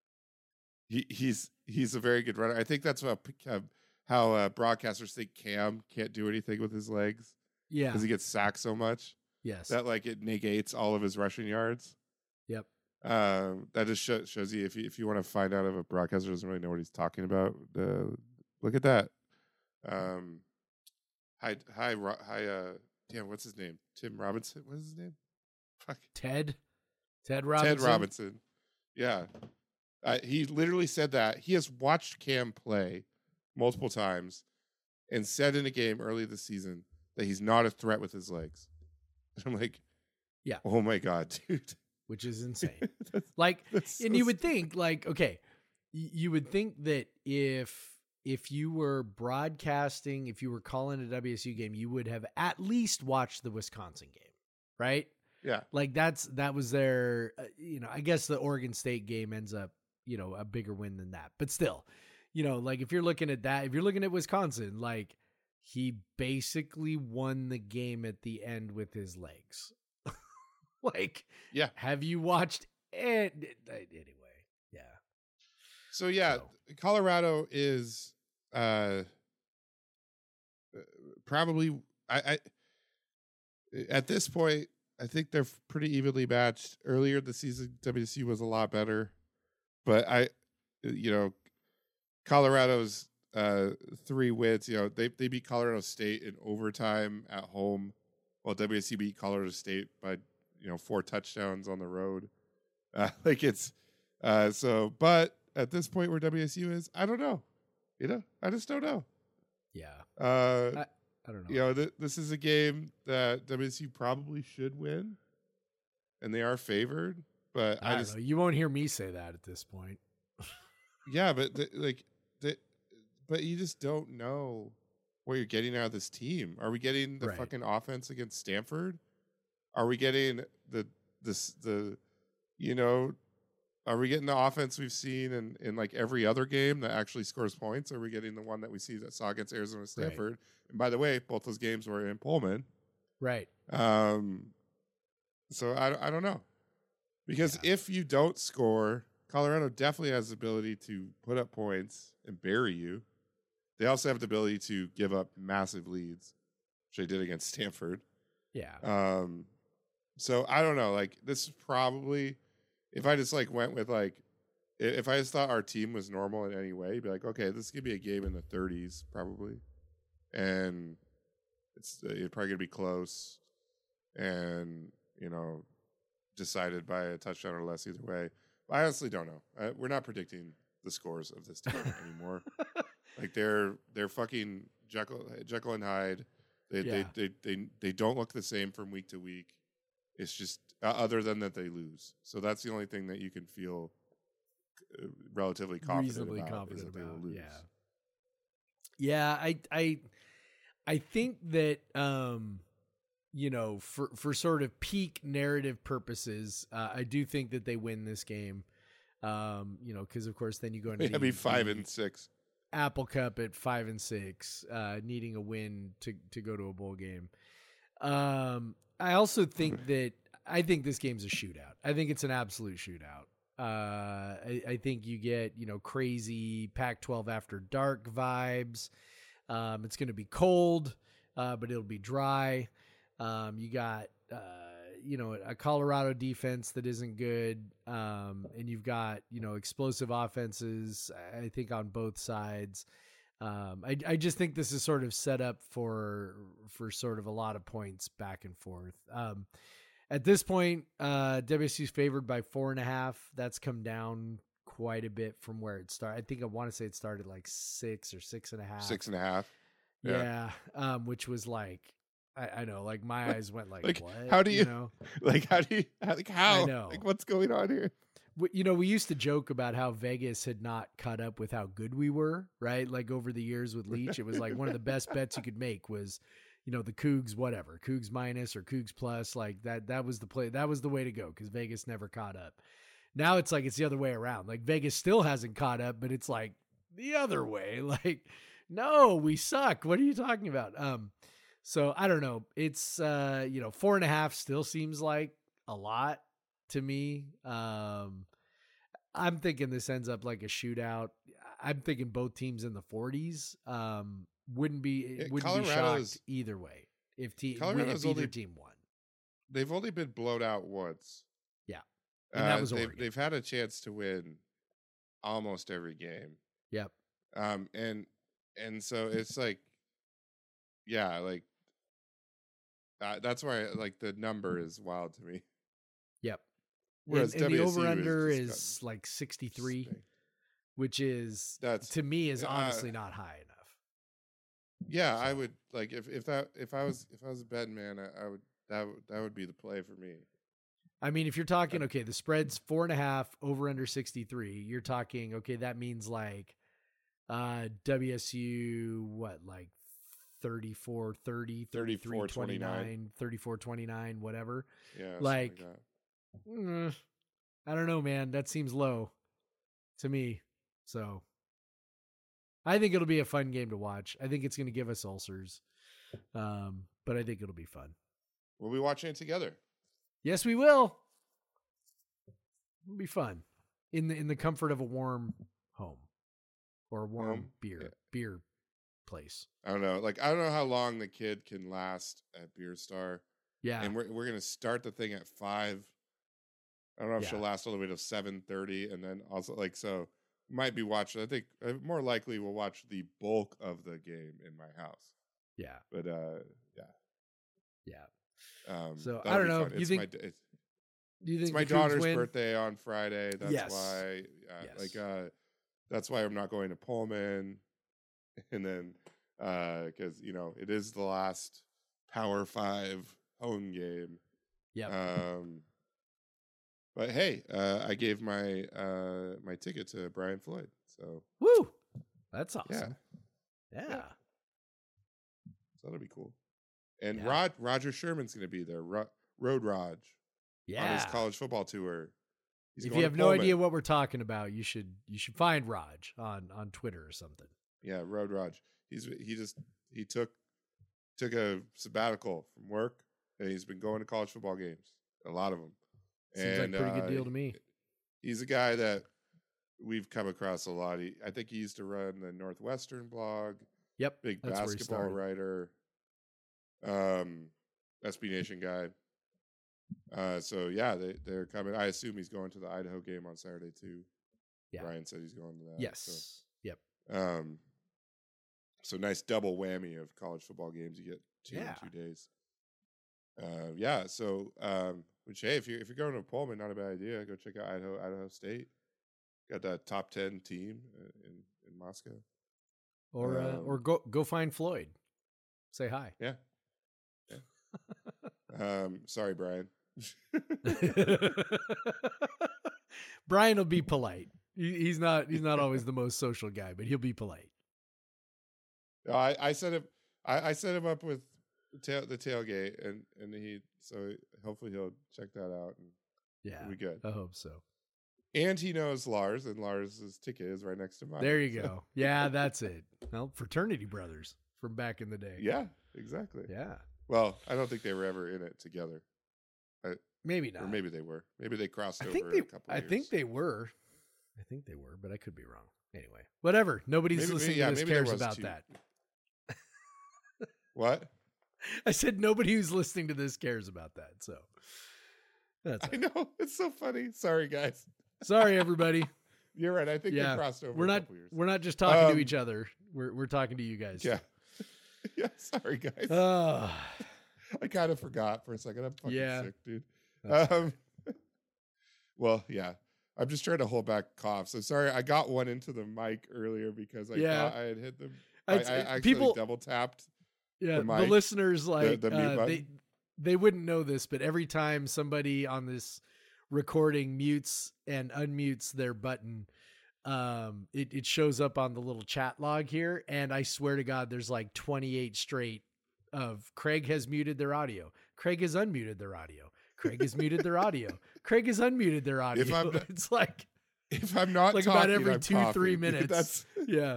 he he's he's a very good runner. I think that's what uh, how uh, broadcasters think Cam can't do anything with his legs Yeah. because he gets sacked so much Yes. that like it negates all of his rushing yards. Yep. Um, that just show, shows you if you if you want to find out if a broadcaster doesn't really know what he's talking about, uh, look at that. Um, hi hi Ro- hi. Uh, damn, what's his name? Tim Robinson. What's his name? Fuck. Ted. Ted Robinson. Ted Robinson. Yeah. Uh, he literally said that. He has watched Cam play multiple times and said in a game early this season that he's not a threat with his legs. I'm like, Yeah. oh my God, dude. Which is insane. That's- Like, that's and so you would think, like, okay, y- you would think that if if you were broadcasting, if you were calling a W S U game, you would have at least watched the Wisconsin game, right? Yeah. Like that's that was their, uh, you know, I guess the Oregon State game ends up, you know, a bigger win than that. But still, you know, like if you're looking at that, if you're looking at Wisconsin, like he basically won the game at the end with his legs. Like, Yeah. have you watched it anyway? Yeah. So yeah, So. Colorado is uh probably I, I at this point I think they're pretty evenly matched. Earlier this season, W S U was a lot better, but I, you know, Colorado's uh three wins. You know, they they beat Colorado State in overtime at home, while W S U beat Colorado State by you know four touchdowns on the road. Uh, like it's uh so, but at this point where W S U is, I don't know. You know, I just don't know. Yeah. Uh, I, I don't know. you know, th- this is a game that W S U probably should win, and they are favored. But I, I, don't just, know. You won't hear me say that at this point. yeah, but the, like, the, but you just don't know what you're getting out of this team. Are we getting the Right. fucking offense against Stanford? Are we getting the this the, you know, are we getting the offense we've seen in, in like every other game that actually scores points? Or are we getting the one that we see that saw against Arizona Stanford? And by the way, both those games were in Pullman. Right. Um, so I, I don't know. Because Yeah. if you don't score, Colorado definitely has the ability to put up points and bury you. They also have the ability to give up massive leads, which they did against Stanford. Yeah. Um, so I don't know. Like this is probably, if I just like went with like, i- if I just thought our team was normal in any way, you'd be like, okay, this could be a game in the thirties probably, and it's uh, it's probably gonna be close, and you know, decided by a touchdown or less either way. But I honestly don't know. Uh, we're not predicting the scores of this team anymore. Like they're they're fucking Jekyll Jekyll and Hyde. They, Yeah. they, they, they, they don't look the same from week to week. It's just uh, other than that they lose. So that's the only thing that you can feel uh, relatively confident Reasonably about. confident is that they will about, lose. yeah. Yeah, I I I think that um you know, for, for sort of peak narrative purposes, uh, I do think that they win this game. Um, you know, because of course then you go into It'd the, be five the and six. Apple Cup at five and six, uh, needing a win to to go to a bowl game. Um, I also think that I think this game's a shootout. I think it's an absolute shootout. Uh, I, I think you get, you know, crazy Pac twelve after dark vibes. Um, it's going to be cold, uh, but it'll be dry. Um, you got, uh, you know, a Colorado defense that isn't good. Um, and you've got, you know, explosive offenses, I think, on both sides. Um, I, I just think this is sort of set up for, for sort of a lot of points back and forth. Um, At this point, uh, W S U's favored by four and a half. That's come down quite a bit from where it started. I think I want to say it started like six or six and a half. Six and a half. Yeah. yeah um, which was like, I, I know, like my eyes went like, like, what? how do you, you know? like, how do you, like, how? I know. Like, what's going on here? We, you know, we used to joke about how Vegas had not caught up with how good we were, right? Like over the years with Leach, it was like one of the best bets you could make was, you know, the Cougs, whatever, Cougs minus or Cougs plus, like that, that was the play. That was the way to go because Vegas never caught up. Now it's like, it's the other way around. Like Vegas still hasn't caught up, but it's like the other way. Like, no, we suck. What are you talking about? Um, so I don't know. It's, uh, you know, four and a half still seems like a lot to me. Um, I'm thinking this ends up like a shootout. I'm thinking both teams in the forties. Um, Wouldn't be Yeah, wouldn't be Colorado's- shocked either way if, te- Colorado's if either only- team won. They've only been blown out once. Yeah. And that was they've, Oregon. they've had a chance to win almost every game. Yep. Um, and and so it's like, yeah, like uh, that's why like the number is wild to me. Yep. Whereas and, and the W S U over under just is gotten like sixty-three, spanked. which is That's to me is uh, honestly not high enough. Yeah, I So- would like if if that if I was if I was a betting man, I, I would that would that would be the play for me. I mean, if you're talking, okay, the spread's four and a half, over under sixty-three, you're talking, okay, that means like uh, W S U, what, like thirty-four thirty, thirty-four twenty-nine, thirty-four twenty-nine, whatever. Yeah, something Like- that. Mm, I don't know, man. That seems low to me. So I think it'll be a fun game to watch. I think it's going to give us ulcers, um, but I think it'll be fun. We'll be watching it together. Yes, we will. It'll be fun in the in the comfort of a warm home or a warm Home? beer Yeah. beer place. I don't know. Like I don't know how long the kid can last at Beer Star, Yeah, and we're we're gonna start the thing at five. I don't know if Yeah. she'll last all the way to seven thirty, and then also like so might be watching. I think uh, more likely we'll watch the bulk of the game in my house. yeah, But uh, yeah. yeah. Um, So, that'll I don't be know. fun. You It's think- my, d- it's, Do you it's think my the Cougs daughter's win? birthday on Friday. That's Yes. why. Uh, Yes. Like uh, that's why I'm not going to Pullman, and then because you know it is the last Power Five home game. Yep. Um, but hey, uh, I gave my uh, my ticket to Brian Floyd, so Woo! That's yeah, awesome. Yeah. so that'll be cool. And Yeah. Rod Roger Sherman's going to be there. Ro- Road Raj Yeah. on his college football tour. He's If going you to have no Pullman. idea what we're talking about, you should you should find Raj on on Twitter or something. Yeah, Road Raj. He's he just he took took a sabbatical from work, and he's been going to college football games, a lot of them. Seems like and, a pretty good uh, deal to me. He's a guy that we've come across a lot. He, I think he used to run the Northwestern blog. Yep. Big that's where he basketball started. writer. Um, S B Nation guy. Uh, so yeah, they they're coming. I assume he's going to the Idaho game on Saturday too. Yeah. Brian said he's going to that. Yes. Yep. So, um, so nice double whammy of college football games. You get two Yeah. in two days. Uh, yeah. So, um, which hey, if you're if you're going to Pullman, not a bad idea. Go check out Idaho Idaho State. Got that top ten team uh, in in Moscow. Or uh, Um, or go go find Floyd. Say hi. Yeah. Yeah. um, sorry, Brian. Brian will be polite. He- He's not he's not always the most social guy, but he'll be polite. No, I, I set him. I, I set him up with the tail the tailgate, and and he so hopefully he'll check that out and Yeah, it'll be good. I hope so. And he knows Lars, and Lars's ticket is right next to mine. There you so- go. Yeah, that's it. Well, fraternity brothers from back in the day. Yeah, exactly. Yeah. Well, I don't think they were ever in it together, Maybe not. or maybe they were. Maybe they crossed I over. think in they a couple I years. think they were. I think they were, but I could be wrong. Anyway, whatever. Nobody's Maybe- listening maybe- yeah, to this maybe there cares was about two. that. What? I said nobody who's listening to this cares about that. So that's I know it's so funny. Sorry, guys. sorry, everybody. You're right. I think Yeah, they crossed over. We're a not couple years. we're not just talking Um, to each other. We're we're talking to you guys. Yeah. yeah. Sorry, guys. Uh, I kind of forgot for a second. I'm fucking Yeah. sick, dude. That's Um, well, yeah. I'm just trying to hold back coughs. I'm sorry. I got one into the mic earlier because I Yeah. thought I had hit them. I, I It's- uh, actually people- double tapped. yeah, the the, mic, listeners like the mute uh, they button. they wouldn't know this, but every time somebody on this recording mutes and unmutes their button, um, it it shows up on the little chat log here, and I swear to God, there's like twenty-eight straight of Craig has muted their audio. Craig has unmuted their audio. Craig has muted their audio. Craig has unmuted their audio. If I'm not- It's like, If I'm not Like talking, about every I'm two, coughing, three dude. minutes. That's yeah,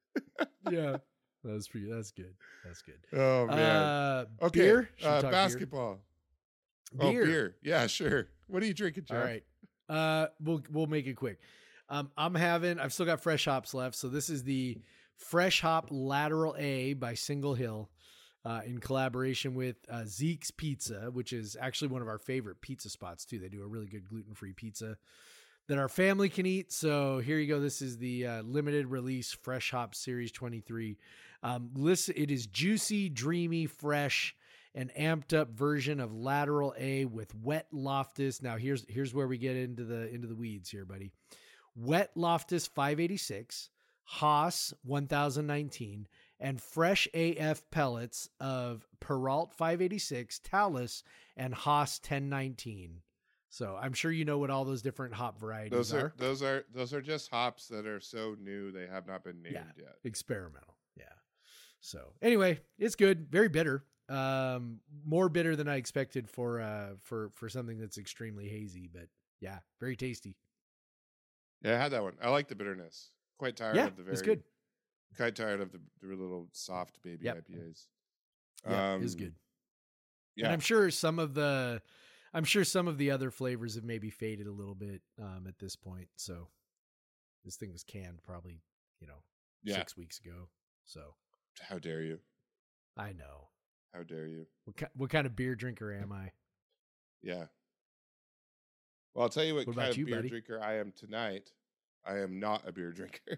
yeah. That's pretty. That's good. That's good. oh man. Uh, okay. beer? Should we Uh, talk basketball. Beer. Oh, Beer. beer. Yeah, sure. What are you drinking, Jeff? All right. Uh, we'll we'll make it quick. Um, I'm having. I've still got fresh hops left, so this is the Fresh Hop Lateral A by Single Hill, uh, in collaboration with uh, Zeke's Pizza, which is actually one of our favorite pizza spots too. They do a really good gluten-free pizza that our family can eat. So here you go. This is the uh, limited release Fresh Hop Series twenty-three. Um, listen, it is juicy, dreamy, fresh, an amped up version of Lateral A with Wet Loftus. Now here's here's where we get into the into the weeds here, buddy. Wet Loftus five eighty-six, Haas one thousand nineteen, and fresh A F pellets of Peralt five eighty-six, Talus, and Haas ten nineteen. So I'm sure you know what all those different hop varieties Those are. are those are those are just hops that are so new they have not been named Yeah. yet. Experimental. Yeah. So anyway, it's good. Very bitter. Um, more bitter than I expected for uh for for something that's extremely hazy, but yeah, very tasty. Yeah, I had that one. I like the bitterness. Quite tired Yeah, of the very it's good. Quite tired of the, the little soft baby Yep. I P As. Yeah, it's Um, good. Yeah. And I'm sure some of the I'm sure some of the other flavors have maybe faded a little bit um at this point. So this thing was canned probably, you know, Yeah. six weeks ago. So How dare you? I know. How dare you? What ki- what kind of beer drinker am I? Yeah. Well, I'll tell you what, What kind about of you, beer buddy? drinker I am tonight. I am not a beer drinker.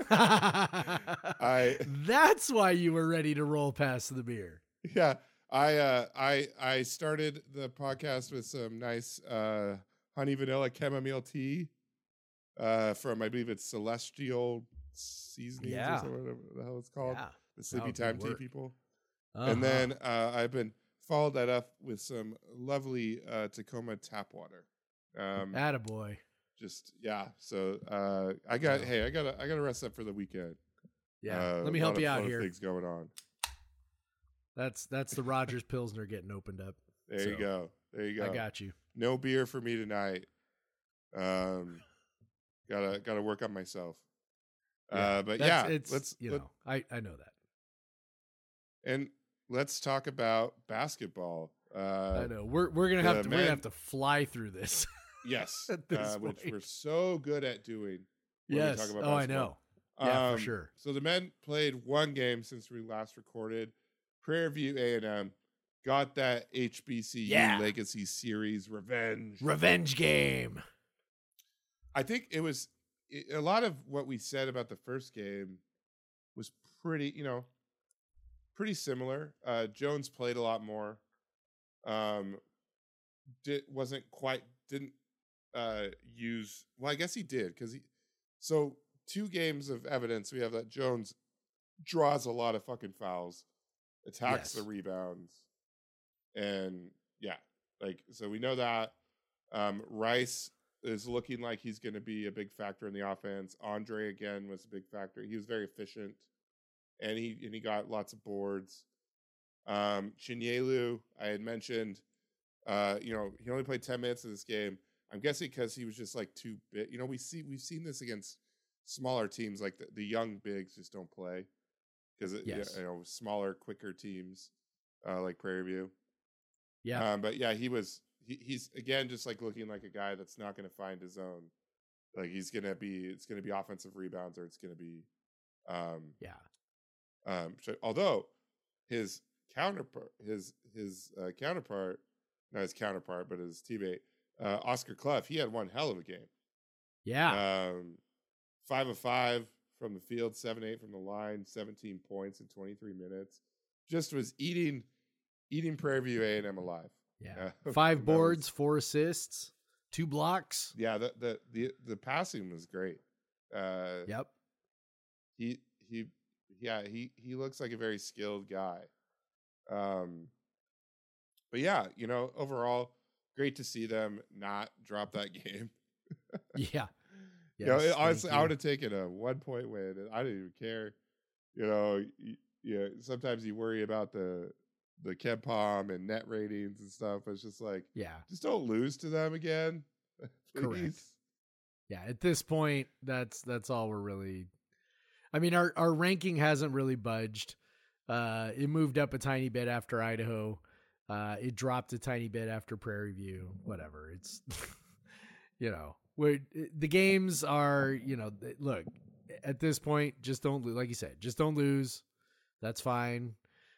I That's why you were ready to roll past the beer. yeah. I uh I I started the podcast with some nice uh honey vanilla chamomile tea uh from I believe it's Celestial Seasonings Yeah. or something, whatever the hell it's called. Yeah. The Sleepy Oh, good Time tea work. people. Uh-huh. And then uh I've been followed that up with some lovely uh Tacoma tap water. Um Attaboy. just yeah. So uh I got Wow. hey, I gotta I gotta rest up for the weekend. Yeah. Uh, Let me a help lot you of- out lot of here. Things going on. That's that's the Rogers Pilsner getting opened up. There you So, go. There you go. I got you. No beer for me tonight. Um, gotta gotta work on myself. Uh, but That's- yeah, it's let's you let- know, I I know that. and let's talk about basketball. Uh, I know. We're we're gonna have the to we're men- gonna have to fly through this. yes, At this uh, which point. we're so good at doing. when we yes. talk Oh, about I know. basketball. Yeah, for Um, sure. So the men played one game since we last recorded. Prairie View A and M got that H B C U Yeah. Legacy Series revenge. Revenge game. I think it was it, a lot of what we said about the first game was pretty, you know, pretty similar. Uh, Jones played a lot more. Um, did wasn't quite didn't uh, use. Well, I guess he did because he. So two games of evidence we have that Jones draws a lot of fucking fouls, attacks the Yes. rebounds, and yeah, like so we know that. Um, Rice is looking like he's going to be a big factor in the offense. Andre again was a big factor. He was very efficient, and he and he got lots of boards. Um, Chinyelu, I had mentioned, uh, you know, he only played ten minutes in this game. I'm guessing because he was just like too big. You know, we see we've seen this against smaller teams, like the, the young bigs just don't play because Yes. you know smaller, quicker teams uh, like Prairie View. Yeah. Um, but yeah, he was he, he's again just like looking like a guy that's not going to find his own. Like he's gonna be, it's gonna be offensive rebounds or it's gonna be, um, Yeah. um. So, although his counterpart, his his uh, counterpart, not his counterpart, but his teammate, uh, Oscar Clough, he had one hell of a game. Yeah. Um, five of five from the field, seven eight from the line, seventeen points in twenty-three minutes. Just was eating, eating Prairie View A and M alive. Yeah. Uh, Five that boards, was- four assists, two blocks. Yeah, the the the the passing was great. Uh, Yep. he he yeah he he looks like a very skilled guy. Um, but yeah, you know, overall, great to see them not drop that game. Yeah. You know, Yes, it- thank honestly, I you. would have taken a one point win, and I didn't even care. You know, you, you know, sometimes you worry about the the KenPom and net ratings and stuff. It's just like, Yeah. just don't lose to them again, Correct. please. Yeah. At this point, that's that's all we're really. I mean, our our ranking hasn't really budged. Uh, it moved up a tiny bit after Idaho. Uh, it dropped a tiny bit after Prairie View. Whatever. It's, you know, where the games are. You know, th- look, at this point, just don't lo- like you said, just don't lose. That's fine.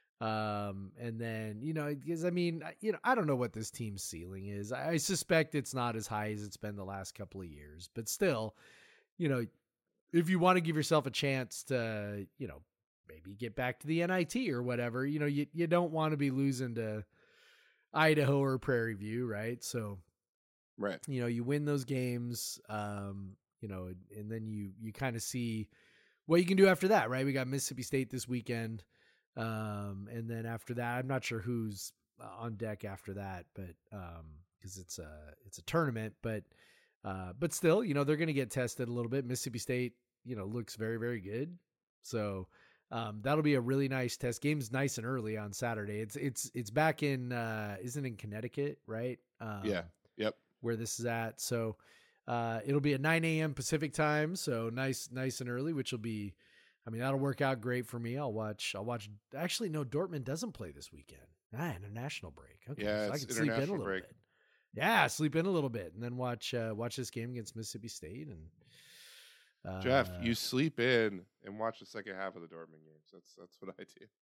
Um, and then, you know, because I mean, I- you know, I don't know what this team's ceiling is. I, I suspect it's not as high as it's been the last couple of years, but still, you know, if you want to give yourself a chance to, you know, maybe get back to the N I T or whatever, you know, you, you don't want to be losing to Idaho or Prairie View. Right. So, Right. you know, you win those games, um, you know, and then you, you kind of see what you can do after that, right? We got Mississippi State this weekend. Um, and then after that, I'm not sure who's on deck after that, but, um, cause it's a, it's a tournament, but, uh, but still, you know, they're going to get tested a little bit. Mississippi State, you know, looks very, very good. So, um, that'll be a really nice test. Game's nice and early on Saturday. It's, it's, it's back in, uh, isn't it in Connecticut, right? Um, Yeah. Yep. where this is at. So, uh, it'll be at nine a.m. Pacific time. So nice, nice and early, which will be, I mean, that'll work out great for me. I'll watch, I'll watch. Actually, no, Dortmund doesn't play this weekend. Ah, international break. Okay. Yeah, so I it's can sleep in a international little break. bit. Yeah. Sleep in a little bit and then watch, uh, watch this game against Mississippi State. And, uh, Jeff, you sleep in and watch the second half of the Dortmund games. That's that's what I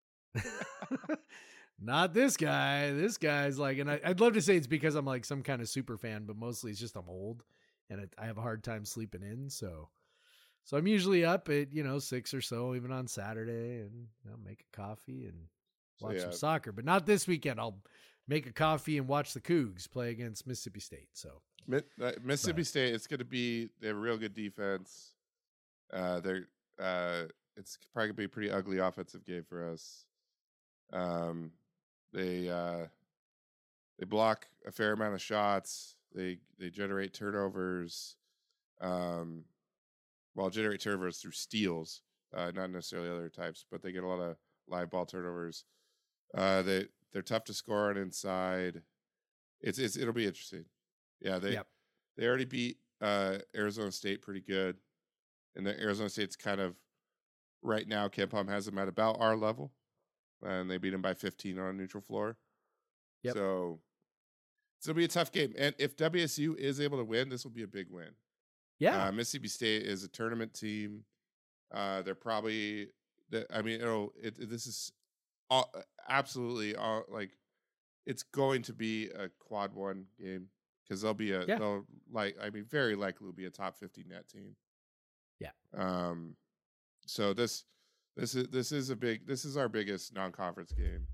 do. not this guy. This guy's like, and I, I'd love to say it's because I'm like some kind of super fan, but mostly it's just I'm old and it, I have a hard time sleeping in. So, so I'm usually up at, you know, six or so, even on Saturday, and you know, make a coffee and So, watch yeah. some soccer, but not this weekend. I'll make a coffee and watch the Cougs play against Mississippi State. So Mi- uh, Mississippi But- State, it's going to be they have a real good defense. Uh, they're uh, it's probably going to be a pretty ugly offensive game for us. Um, they uh, they block a fair amount of shots. They they generate turnovers. Um, well, generate turnovers through steals, uh, not necessarily other types, but they get a lot of live ball turnovers. Uh, they they're tough to score on inside. It's it's it'll be interesting. Yeah, they Yep. they already beat uh, Arizona State pretty good, and the Arizona State's kind of right now. KenPom has them at about our level, and they beat them by fifteen on a neutral floor. Yep. So so it'll be a tough game, and if W S U is able to win, this will be a big win. yeah, Uh, Mississippi State is a tournament team. Uh, they're probably, the- I mean, it'll, it, it- this is all, absolutely all, like, it's going to be a quad one game because they'll be a, Yeah. they'll like, I mean, very likely will be a top fifty net team. Yeah. Um, so this, this is, this is a big, this is our biggest non-conference game.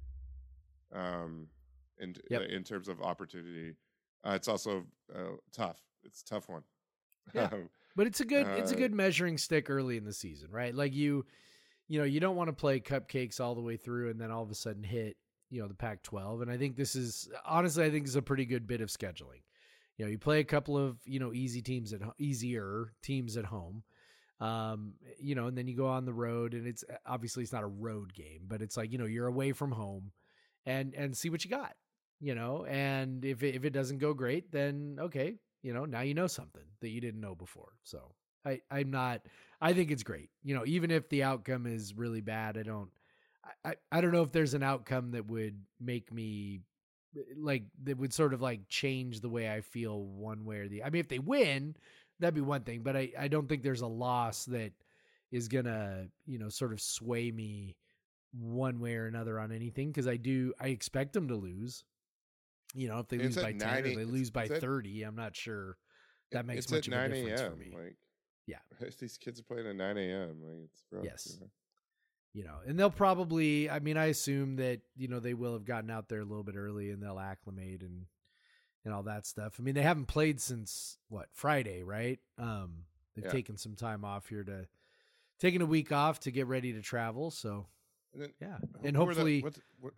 Um, in, Yep. uh, in terms of opportunity. Uh, it's also uh, tough. It's a tough one. Yeah. Um, but it's a good, it's a uh, good measuring stick early in the season, right? Like you, you know, you don't want to play cupcakes all the way through and then all of a sudden hit, you know, the Pac twelve. And I think this is honestly, I think this is a pretty good bit of scheduling. You know, you play a couple of, you know, easy teams at ho- easier teams at home. Um, you know, and then you go on the road and it's obviously it's not a road game, but it's like, you know, you're away from home. and and see what you got, you know. And if it, if it doesn't go great, then okay, you know, now you know something that you didn't know before. So I I'm not. I think it's great, you know, even if the outcome is really bad. I don't. I I don't know if there's an outcome that would make me like that would sort of like change the way I feel one way or the. I mean, if they win, that'd be one thing, but I I don't think there's a loss that is gonna, you know, sort of sway me one way or another on anything, because I do I expect them to lose. You know, if they It's lose at by ten nine or a- they it's- lose by it's at- thirty, I'm not sure that makes it's much at of a nine difference for a.m. me. Like, Yeah. these kids are playing at nine a.m. Like, it's rough. Yes. you know? You know, and they'll probably, I mean, I assume that, you know, they will have gotten out there a little bit early and they'll acclimate and and all that stuff. I mean, they haven't played since what, Friday, right? Um, they've Yeah. taken some time off here to taking a week off to get ready to travel. So And then, yeah. who- And who are the- hopefully what, what,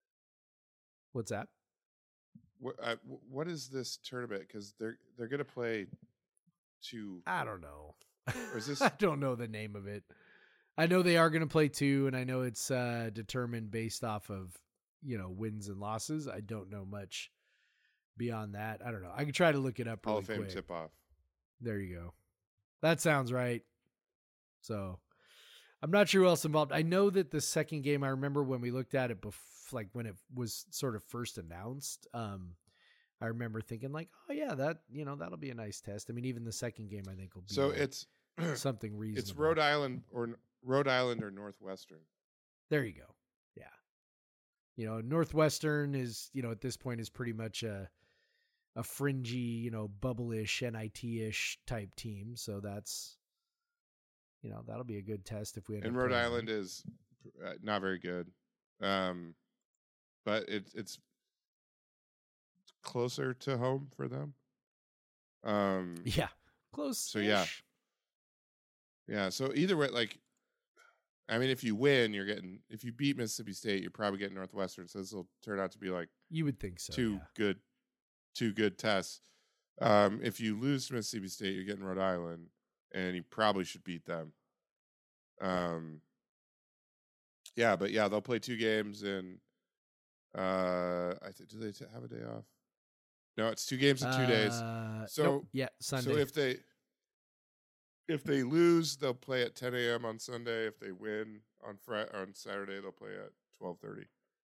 what's that? what, uh, what is this tournament? Because they're they're gonna play two. I don't know. Or is this- I don't know the name of it. I know they are going to play two, and I know it's uh, determined based off of, you know, wins and losses. I don't know much beyond that. I don't know. I can try to look it up Hall really of Fame quick. tip off. There you go. That sounds right. So I'm not sure who else involved. I know that the second game, I remember when we looked at it before, like when it was sort of first announced, um, I remember thinking like, oh yeah, that, you know, that'll be a nice test. I mean, even the second game, I think will be So like it's something reasonable. it's Rhode Island or Rhode Island or Northwestern. There you go. Yeah. You know, Northwestern is, you know, at this point is pretty much a a fringy, you know, bubble-ish, N I T-ish type team. So that's, you know, that'll be a good test if we end And up Rhode playing them. Island is uh, not very good, um, but it's it's closer to home for them. Um, Yeah. Close. So, yeah. yeah. So either way, like, I mean, if you win, you're getting. If you beat Mississippi State, you're probably getting Northwestern. So this will turn out to be like You would think so. two yeah. good, two good tests. Um, if you lose to Mississippi State, you're getting Rhode Island, and you probably should beat them. Um, yeah, but yeah, they'll play two games, and uh, I think do they t- have a day off? No, it's two games in two days. Uh, So- nope, yeah, Sunday. So if they if they lose, they'll play at ten a.m. on Sunday. If they win on Friday on Saturday, they'll play at twelve thirty.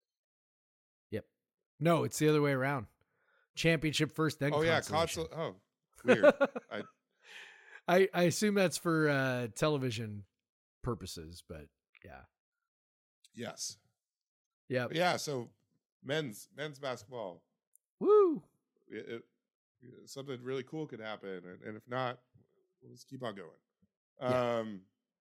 Yep. No, it's the other way around. Championship first, then Oh yeah, consolation. console. Oh, weird. I I I assume that's for uh, television purposes, but yeah, yes. yeah. But yeah, so men's men's basketball, Woo! it, it, something really cool could happen, and, and if not, we'll just keep on going. Yeah. Um,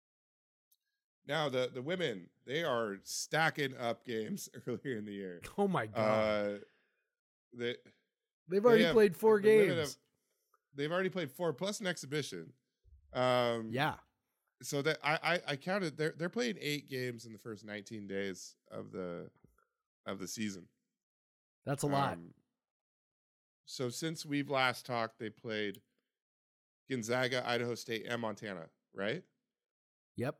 now the the women, they are stacking up games earlier in the year. Oh my god, Uh, they they've they already have- played four the women games. have- they've already played four plus an exhibition. Um, Yeah, So that I, I I counted, they're they're playing eight games in the first nineteen days of the of the season. that's a lot. Um, so since we've last talked, they played Gonzaga, Idaho State, and Montana, right? Yep.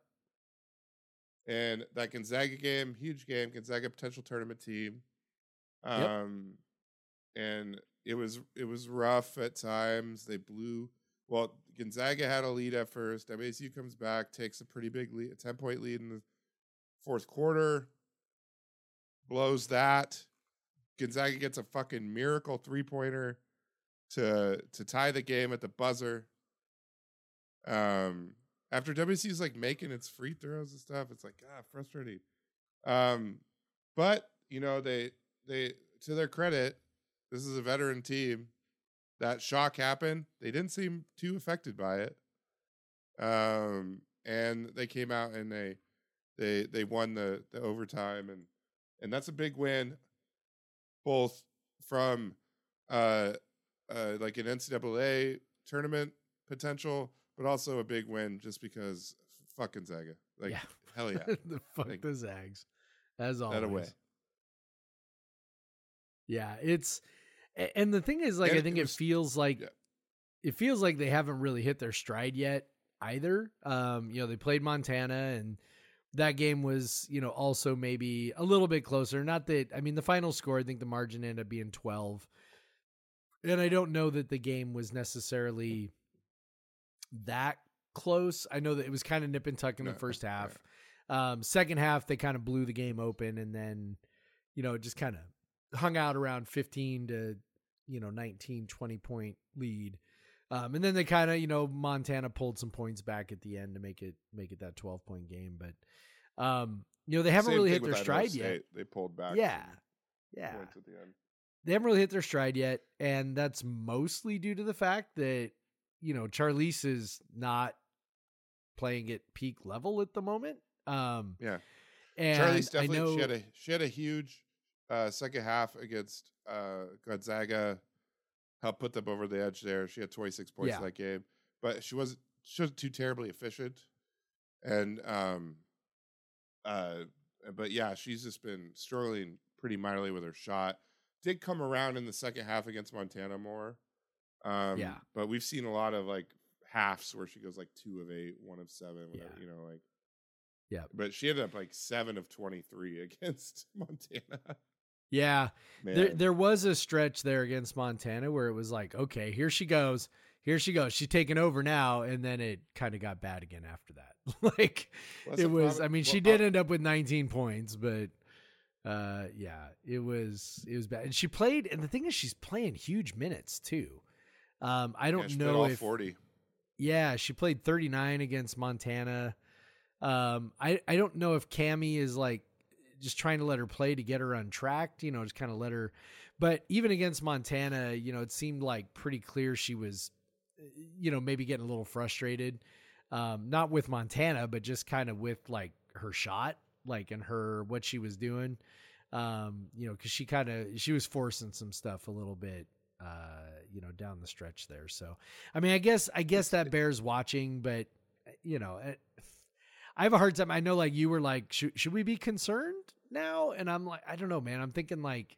And that Gonzaga game, huge game, Gonzaga potential tournament team. Yep. Um, and it was it was rough at times. They blew. Well, Gonzaga had a lead at first. W S U comes back, takes a pretty big lead, a ten point lead in the fourth quarter, blows that. Gonzaga gets a fucking miracle three pointer to to tie the game at the buzzer. Um, after W S U's like making its free throws and stuff, it's like ah frustrating. Um, but you know they they to their credit, this is a veteran team. That shock happened. They didn't seem too affected by it. Um, and they came out and they they they won the the overtime, and and that's a big win, both from uh uh like an N C double A tournament potential, but also a big win just because fuck Gonzaga. Like yeah. hell yeah. the fuck Like, the Zags, as always. that away. Yeah, it's a- and the thing is, like, And I think it it, was- feels like yeah. it feels like they haven't really hit their stride yet either. Um, you know, they played Montana and that game was, you know, also maybe a little bit closer. Not that, I mean, the final score, I think the margin ended up being twelve. And I don't know that the game was necessarily that close. I know that it was kind of nip and tuck in No, the first yeah. half. Um, second half, they kind of blew the game open, and then, you know, just kind of hung out around fifteen to, you know, nineteen, twenty point lead. Um, and then they kind of, you know, Montana pulled some points back at the end to make it, make it that twelve point game. But, um, you know, they haven't Same really thing hit with their Idaho stride yet. State. They pulled back. Yeah. some Yeah. points at the end. They haven't really hit their stride yet. And that's mostly due to the fact that, you know, Charlize is not playing at peak level at the moment. Um, Yeah. and Charlie's I definitely know, she had a she had a huge uh, second half against uh, Gonzaga. Helped put them over the edge there. She had twenty-six points Yeah. in that game, but she wasn't she wasn't too terribly efficient. And um, uh, but yeah, she's just been struggling pretty mightily with her shot. Did come around in the second half against Montana more. Um, Yeah. but we've seen a lot of like halves where she goes like two of eight, one of seven, whatever, Yeah. you know, like. Yeah. But she ended up like seven of twenty-three against Montana. yeah, Man. there, there was a stretch there against Montana where it was like, okay, here she goes. Here she goes. She's taking over now. And then it kind of got bad again after that. like Well, that's it a was, problem- I mean, she well, did uh, end up with nineteen points, but uh, yeah, it was, it was bad. And she played, and the thing is she's playing huge minutes too. Um, I yeah, don't she played know all if, forty. yeah, she played thirty-nine against Montana. Um, I, I don't know if Cammie is like just trying to let her play to get her untracked, you know, just kind of let her, but even against Montana, you know, it seemed like pretty clear she was, you know, maybe getting a little frustrated. Um, not with Montana, but just kind of with like her shot, like and her, what she was doing. Um, you know, cause she kind of, she was forcing some stuff a little bit, uh, you know, down the stretch there. So, I mean, I guess, I guess that bears watching, but you know, it, I have a hard time. I know like you were like, should, should we be concerned now? And I'm like, I don't know, man. I'm thinking like,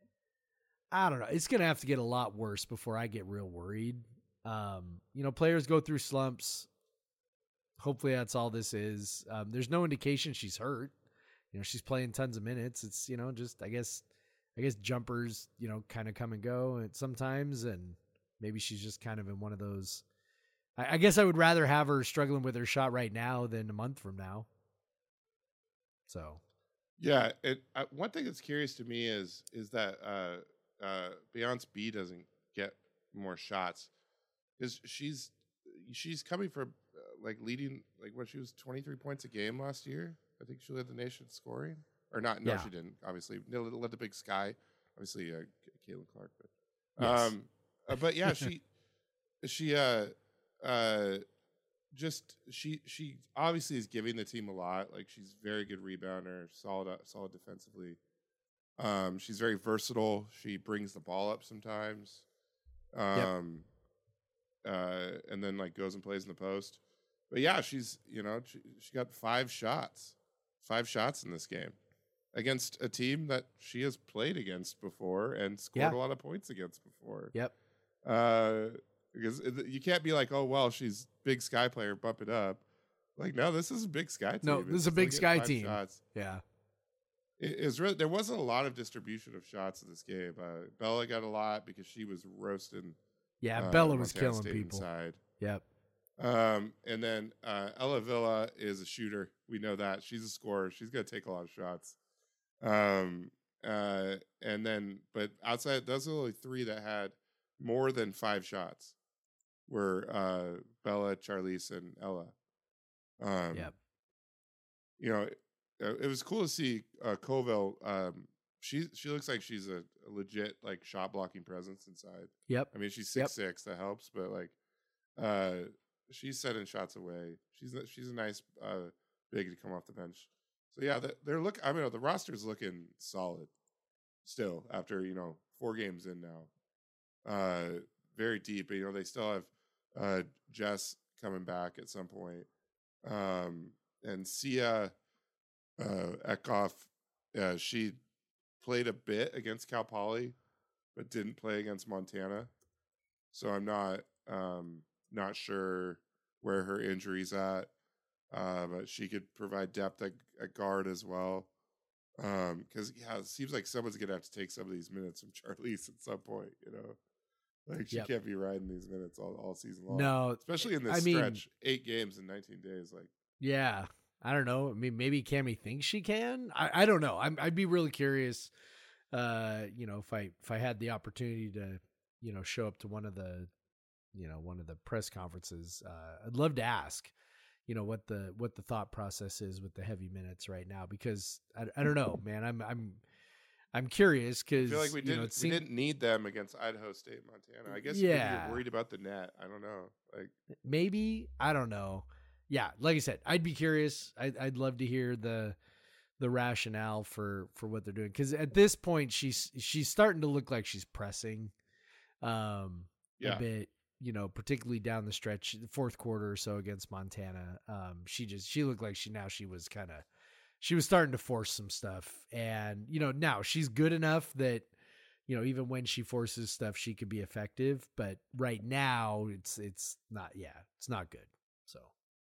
I don't know. It's going to have to get a lot worse before I get real worried. Um, you know, players go through slumps. Hopefully that's all this is. Um, there's no indication she's hurt. You know, she's playing tons of minutes. It's, you know, just, I guess, I guess jumpers, you know, kind of come and go and sometimes, and maybe she's just kind of in one of those, I, I guess I would rather have her struggling with her shot right now than a month from now. So, Yeah, it. Uh, one thing that's curious to me is is that uh, uh, Beyonce B doesn't get more shots because she's she's coming from uh, like leading like what she was twenty-three points a game last year. I think she led the nation scoring, or not? No, Yeah. she didn't. Obviously, no, led the Big Sky. Obviously, uh, Caitlin Clark. But Yes. um, uh, but yeah, she she uh uh just she she obviously is giving the team a lot. Like she's a very good rebounder, solid uh, solid defensively. Um, she's very versatile. She brings the ball up sometimes. Um, uh, and then like goes and plays in the post. But yeah, she's you know she she got five shots, five shots in this game against a team that she has played against before and scored Yeah. a lot of points against before. yep. Uh, because it- you can't be like, oh well, she's Big Sky player, bump it up. Like, no, this is a Big Sky team. No, It's this is a still Big getting Sky five team. Shots. Yeah. It, it was really there wasn't a lot of distribution of shots in this game. Uh, Bella got a lot because she was roasting. Yeah. uh, Bella was Montana killing State people. Inside. Yep. Um, and then uh, Ella Villa is a shooter. We know that she's a scorer. She's gonna take a lot of shots. Um, uh, and then, but outside, those are only three that had more than five shots. Were uh, Bella, Charlize, and Ella. Um, Yep. You know, it, it was cool to see uh, Colville. Um, she she looks like she's a, a legit like shot blocking presence inside. Yep. I mean, she's Yep. six six. That helps, but like, uh, she's setting shots away. She's a- she's a nice uh, big to come off the bench. So yeah, they're, they're look. I mean, the roster's looking solid still after you know four games in now. Uh, very deep. You know, they still have uh, Jess coming back at some point, um, and Sia uh, Eckhoff. Uh, she played a bit against Cal Poly, but didn't play against Montana. So I'm not um, not sure where her injury's at. uh, but she could provide depth at, at guard as well. Um, because yeah, it seems like someone's gonna have to take some of these minutes from Charlize at some point. You know, like she Yep. can't be riding these minutes all, all season long. No, especially in this I mean- stretch, eight games in nineteen days. Like, Yeah, I don't know. I mean, maybe Cammy thinks she can. I, I don't know. I'm, I'd be really curious. Uh, you know, if I if I had the opportunity to, you know, show up to one of the, you know, one of the press conferences, uh, I'd love to ask, you know, what the what the thought process is with the heavy minutes right now, because I, I don't know, man. I'm I'm I'm curious I because feel like we you know, didn't it we seemed- didn't need them against Idaho State, Montana. I guess maybe Yeah. you're worried about the net. I don't know. Like, maybe I don't know. Yeah, like I said, I'd be curious. I'd, I'd love to hear the the rationale for for what they're doing, because at this point she's she's starting to look like she's pressing um Yeah. a bit, you know, particularly down the stretch, the fourth quarter or so against Montana. Um, she just she looked like she now she was kind of she was starting to force some stuff, and you know now she's good enough that, you know, even when she forces stuff, she could be effective. But right now, it's it's not. Yeah, it's not good. So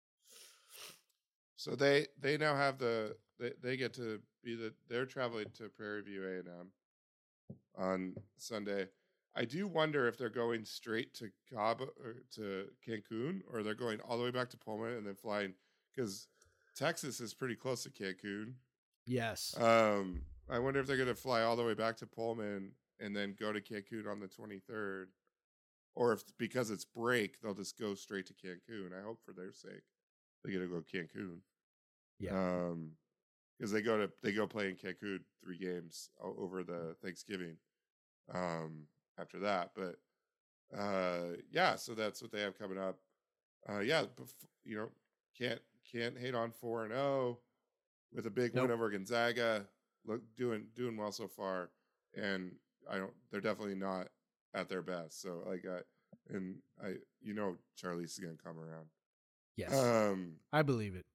so they they now have the they, they get to be the they're traveling to Prairie View A and M on Sunday. I do wonder if they're going straight to Cabo or to Cancun, or they're going all the way back to Pullman and then flying, because Texas is pretty close to Cancun. yes, Um, I wonder if they're going to fly all the way back to Pullman and then go to Cancun on the twenty-third, or if because it's break, they'll just go straight to Cancun. I hope for their sake they get to go Cancun. yeah, Um, because they go to they go play in Cancun three games o- over the Thanksgiving. Um, after that, but uh, yeah, so that's what they have coming up. Uh, yeah, bef- you know, can't can't hate on four and zero with a big win Nope. over Gonzaga. Look, doing doing well so far, and I don't. They're definitely not at their best. So like, I and I, you know, Charlie's gonna come around. yes, Um, I believe it.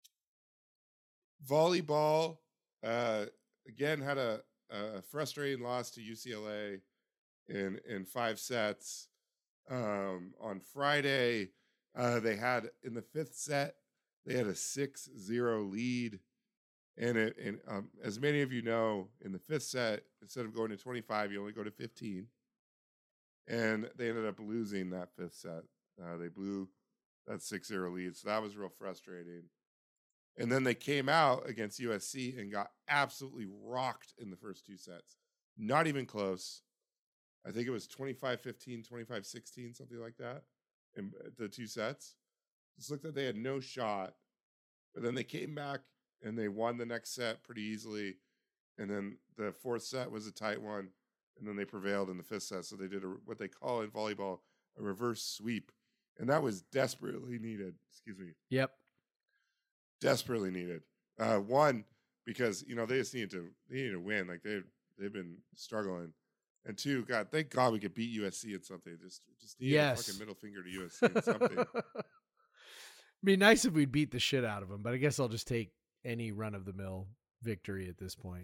volleyball, uh, again had a, a frustrating loss to U C L A in in five sets. Um, on Friday, uh, they had in the fifth set they had a six zero lead, and it and um, as many of you know, in the fifth set, instead of going to twenty-five, you only go to fifteen, and they ended up losing that fifth set. Uh, they blew that six zero lead, so that was real frustrating. And then they came out against U S C and got absolutely rocked in the first two sets. Not even close. I think it was twenty-five fifteen, twenty-five sixteen, something like that, in the two sets. Just looked like they had no shot. But then they came back and they won the next set pretty easily. And then the fourth set was a tight one. And then they prevailed in the fifth set. So they did a, what they call in volleyball a reverse sweep. And that was desperately needed. Excuse me. Yep. Desperately needed. Uh, one, because you know they just needed to they needed to win. Like they've they've been struggling. And two, God, thank God we could beat U S C at something. Just just need Yes. a fucking middle finger to U S C at something. Be nice if we'd beat the shit out of them, but I guess I'll just take any run of the mill victory at this point.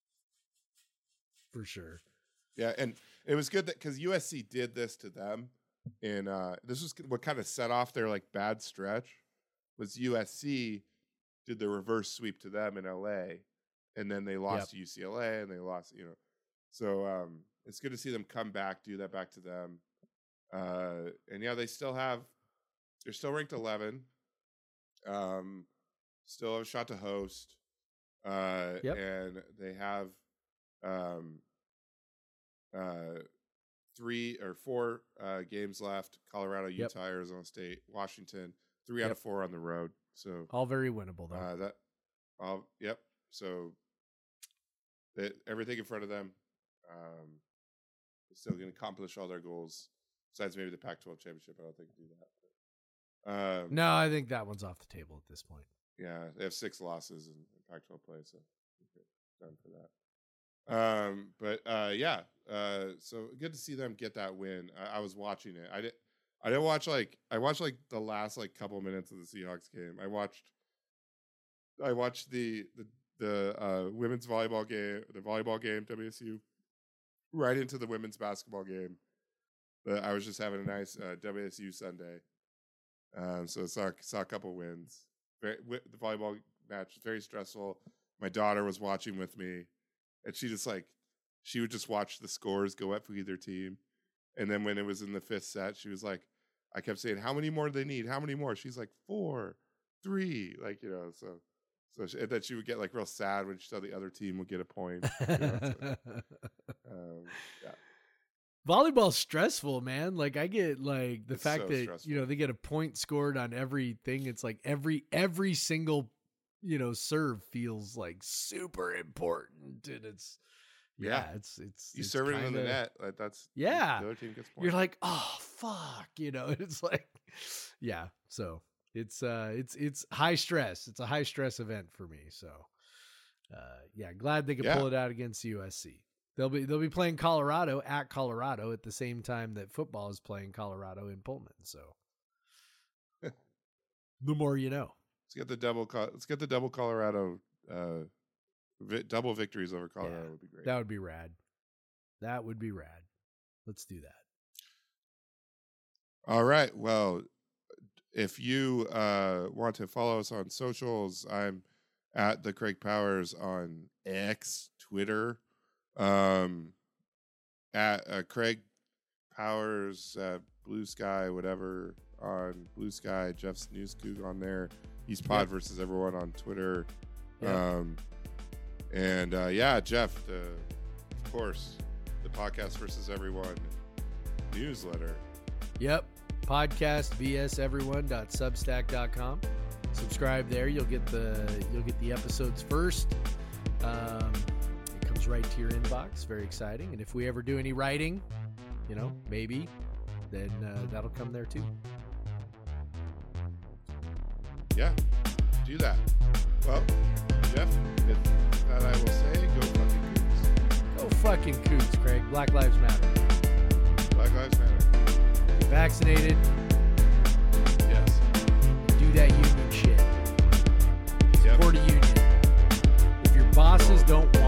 For sure. Yeah, and it was good that because U S C did this to them, and uh, this was what kind of set off their like bad stretch. Was U S C did the reverse sweep to them in L A, and then they lost Yep. to U C L A, and they lost, you know. So um, it's good to see them come back, do that back to them, uh, and yeah, they still have, they're still ranked eleven, um, still have a shot to host, uh, Yep. and they have, um, uh, three or four uh, games left: Colorado, Yep. Utah, Arizona State, Washington. Three out Yep. of four on the road. So All very winnable, though. uh, that, all yep. So that everything in front of them, um, is still going to accomplish all their goals. Besides maybe the Pac twelve championship, I don't think they do that. But, um, no, I think that one's off the table at this point. yeah, they have six losses in, in Pac twelve play, so okay, done for that. Um, but uh, yeah, uh, so good to see them get that win. I, I was watching it. I did. I didn't watch like I watched like the last like couple minutes of the Seahawks game. I watched. I watched the the the uh, women's volleyball game, the volleyball game, W S U, right into the women's basketball game. But I was just having a nice uh, W S U Sunday. Um, so saw saw a couple wins. very, the volleyball match was very stressful. My daughter was watching with me, and she just like she would just watch the scores go up for either team. And then when it was in the fifth set, she was like, I kept saying, "How many more do they need? How many more?" She's like, four, three, like you know. So, so she, and then she would get like real sad when she saw the other team would get a point. You know, so, um, yeah. Volleyball's stressful, man. Like I get like the It's fact so that stressful. you know they get a point scored on everything. It's like every every single you know serve feels like super important, and it's yeah, Yeah. it's it's You it's serve it into the kinda- net, like that's Yeah. The other team gets points. You're like, oh fuck, you know. It's like, yeah. So it's uh it's it's high stress. It's a high stress event for me. So uh yeah, glad they could Yeah. pull it out against U S C. They'll be they'll be playing Colorado at Colorado at the same time that football is playing Colorado in Pullman. So the more you know. let's get the double. Co- Let's get the double Colorado. Uh, vi- double victories over Colorado Yeah. would be great. That would be rad. That would be rad. Let's do that. All right. Well, if you uh, want to follow us on socials, I'm at the Craig Powers on X, Twitter, um, at uh, Craig Powers, uh, Blue Sky, whatever on Blue Sky. Jeff's News Coog on there. He's Pod Yep. versus everyone on Twitter. Yep. Um, and uh, yeah, Jeff, the, of course, the Podcast versus Everyone newsletter. Yep. Podcast v s everyone dot substack dot com. Subscribe there. You'll get the you'll get the episodes first. Um, it comes right to your inbox. Very exciting. And if we ever do any writing, you know, maybe, then uh, that'll come there too. Yeah, do that. Well, Jeff, with that I will say, go fucking Cougs. Go fucking coots, Craig. Black Lives Matter. Black Lives Matter. Get vaccinated. Yes. Do that union shit. Yep. Support a union. If your bosses don't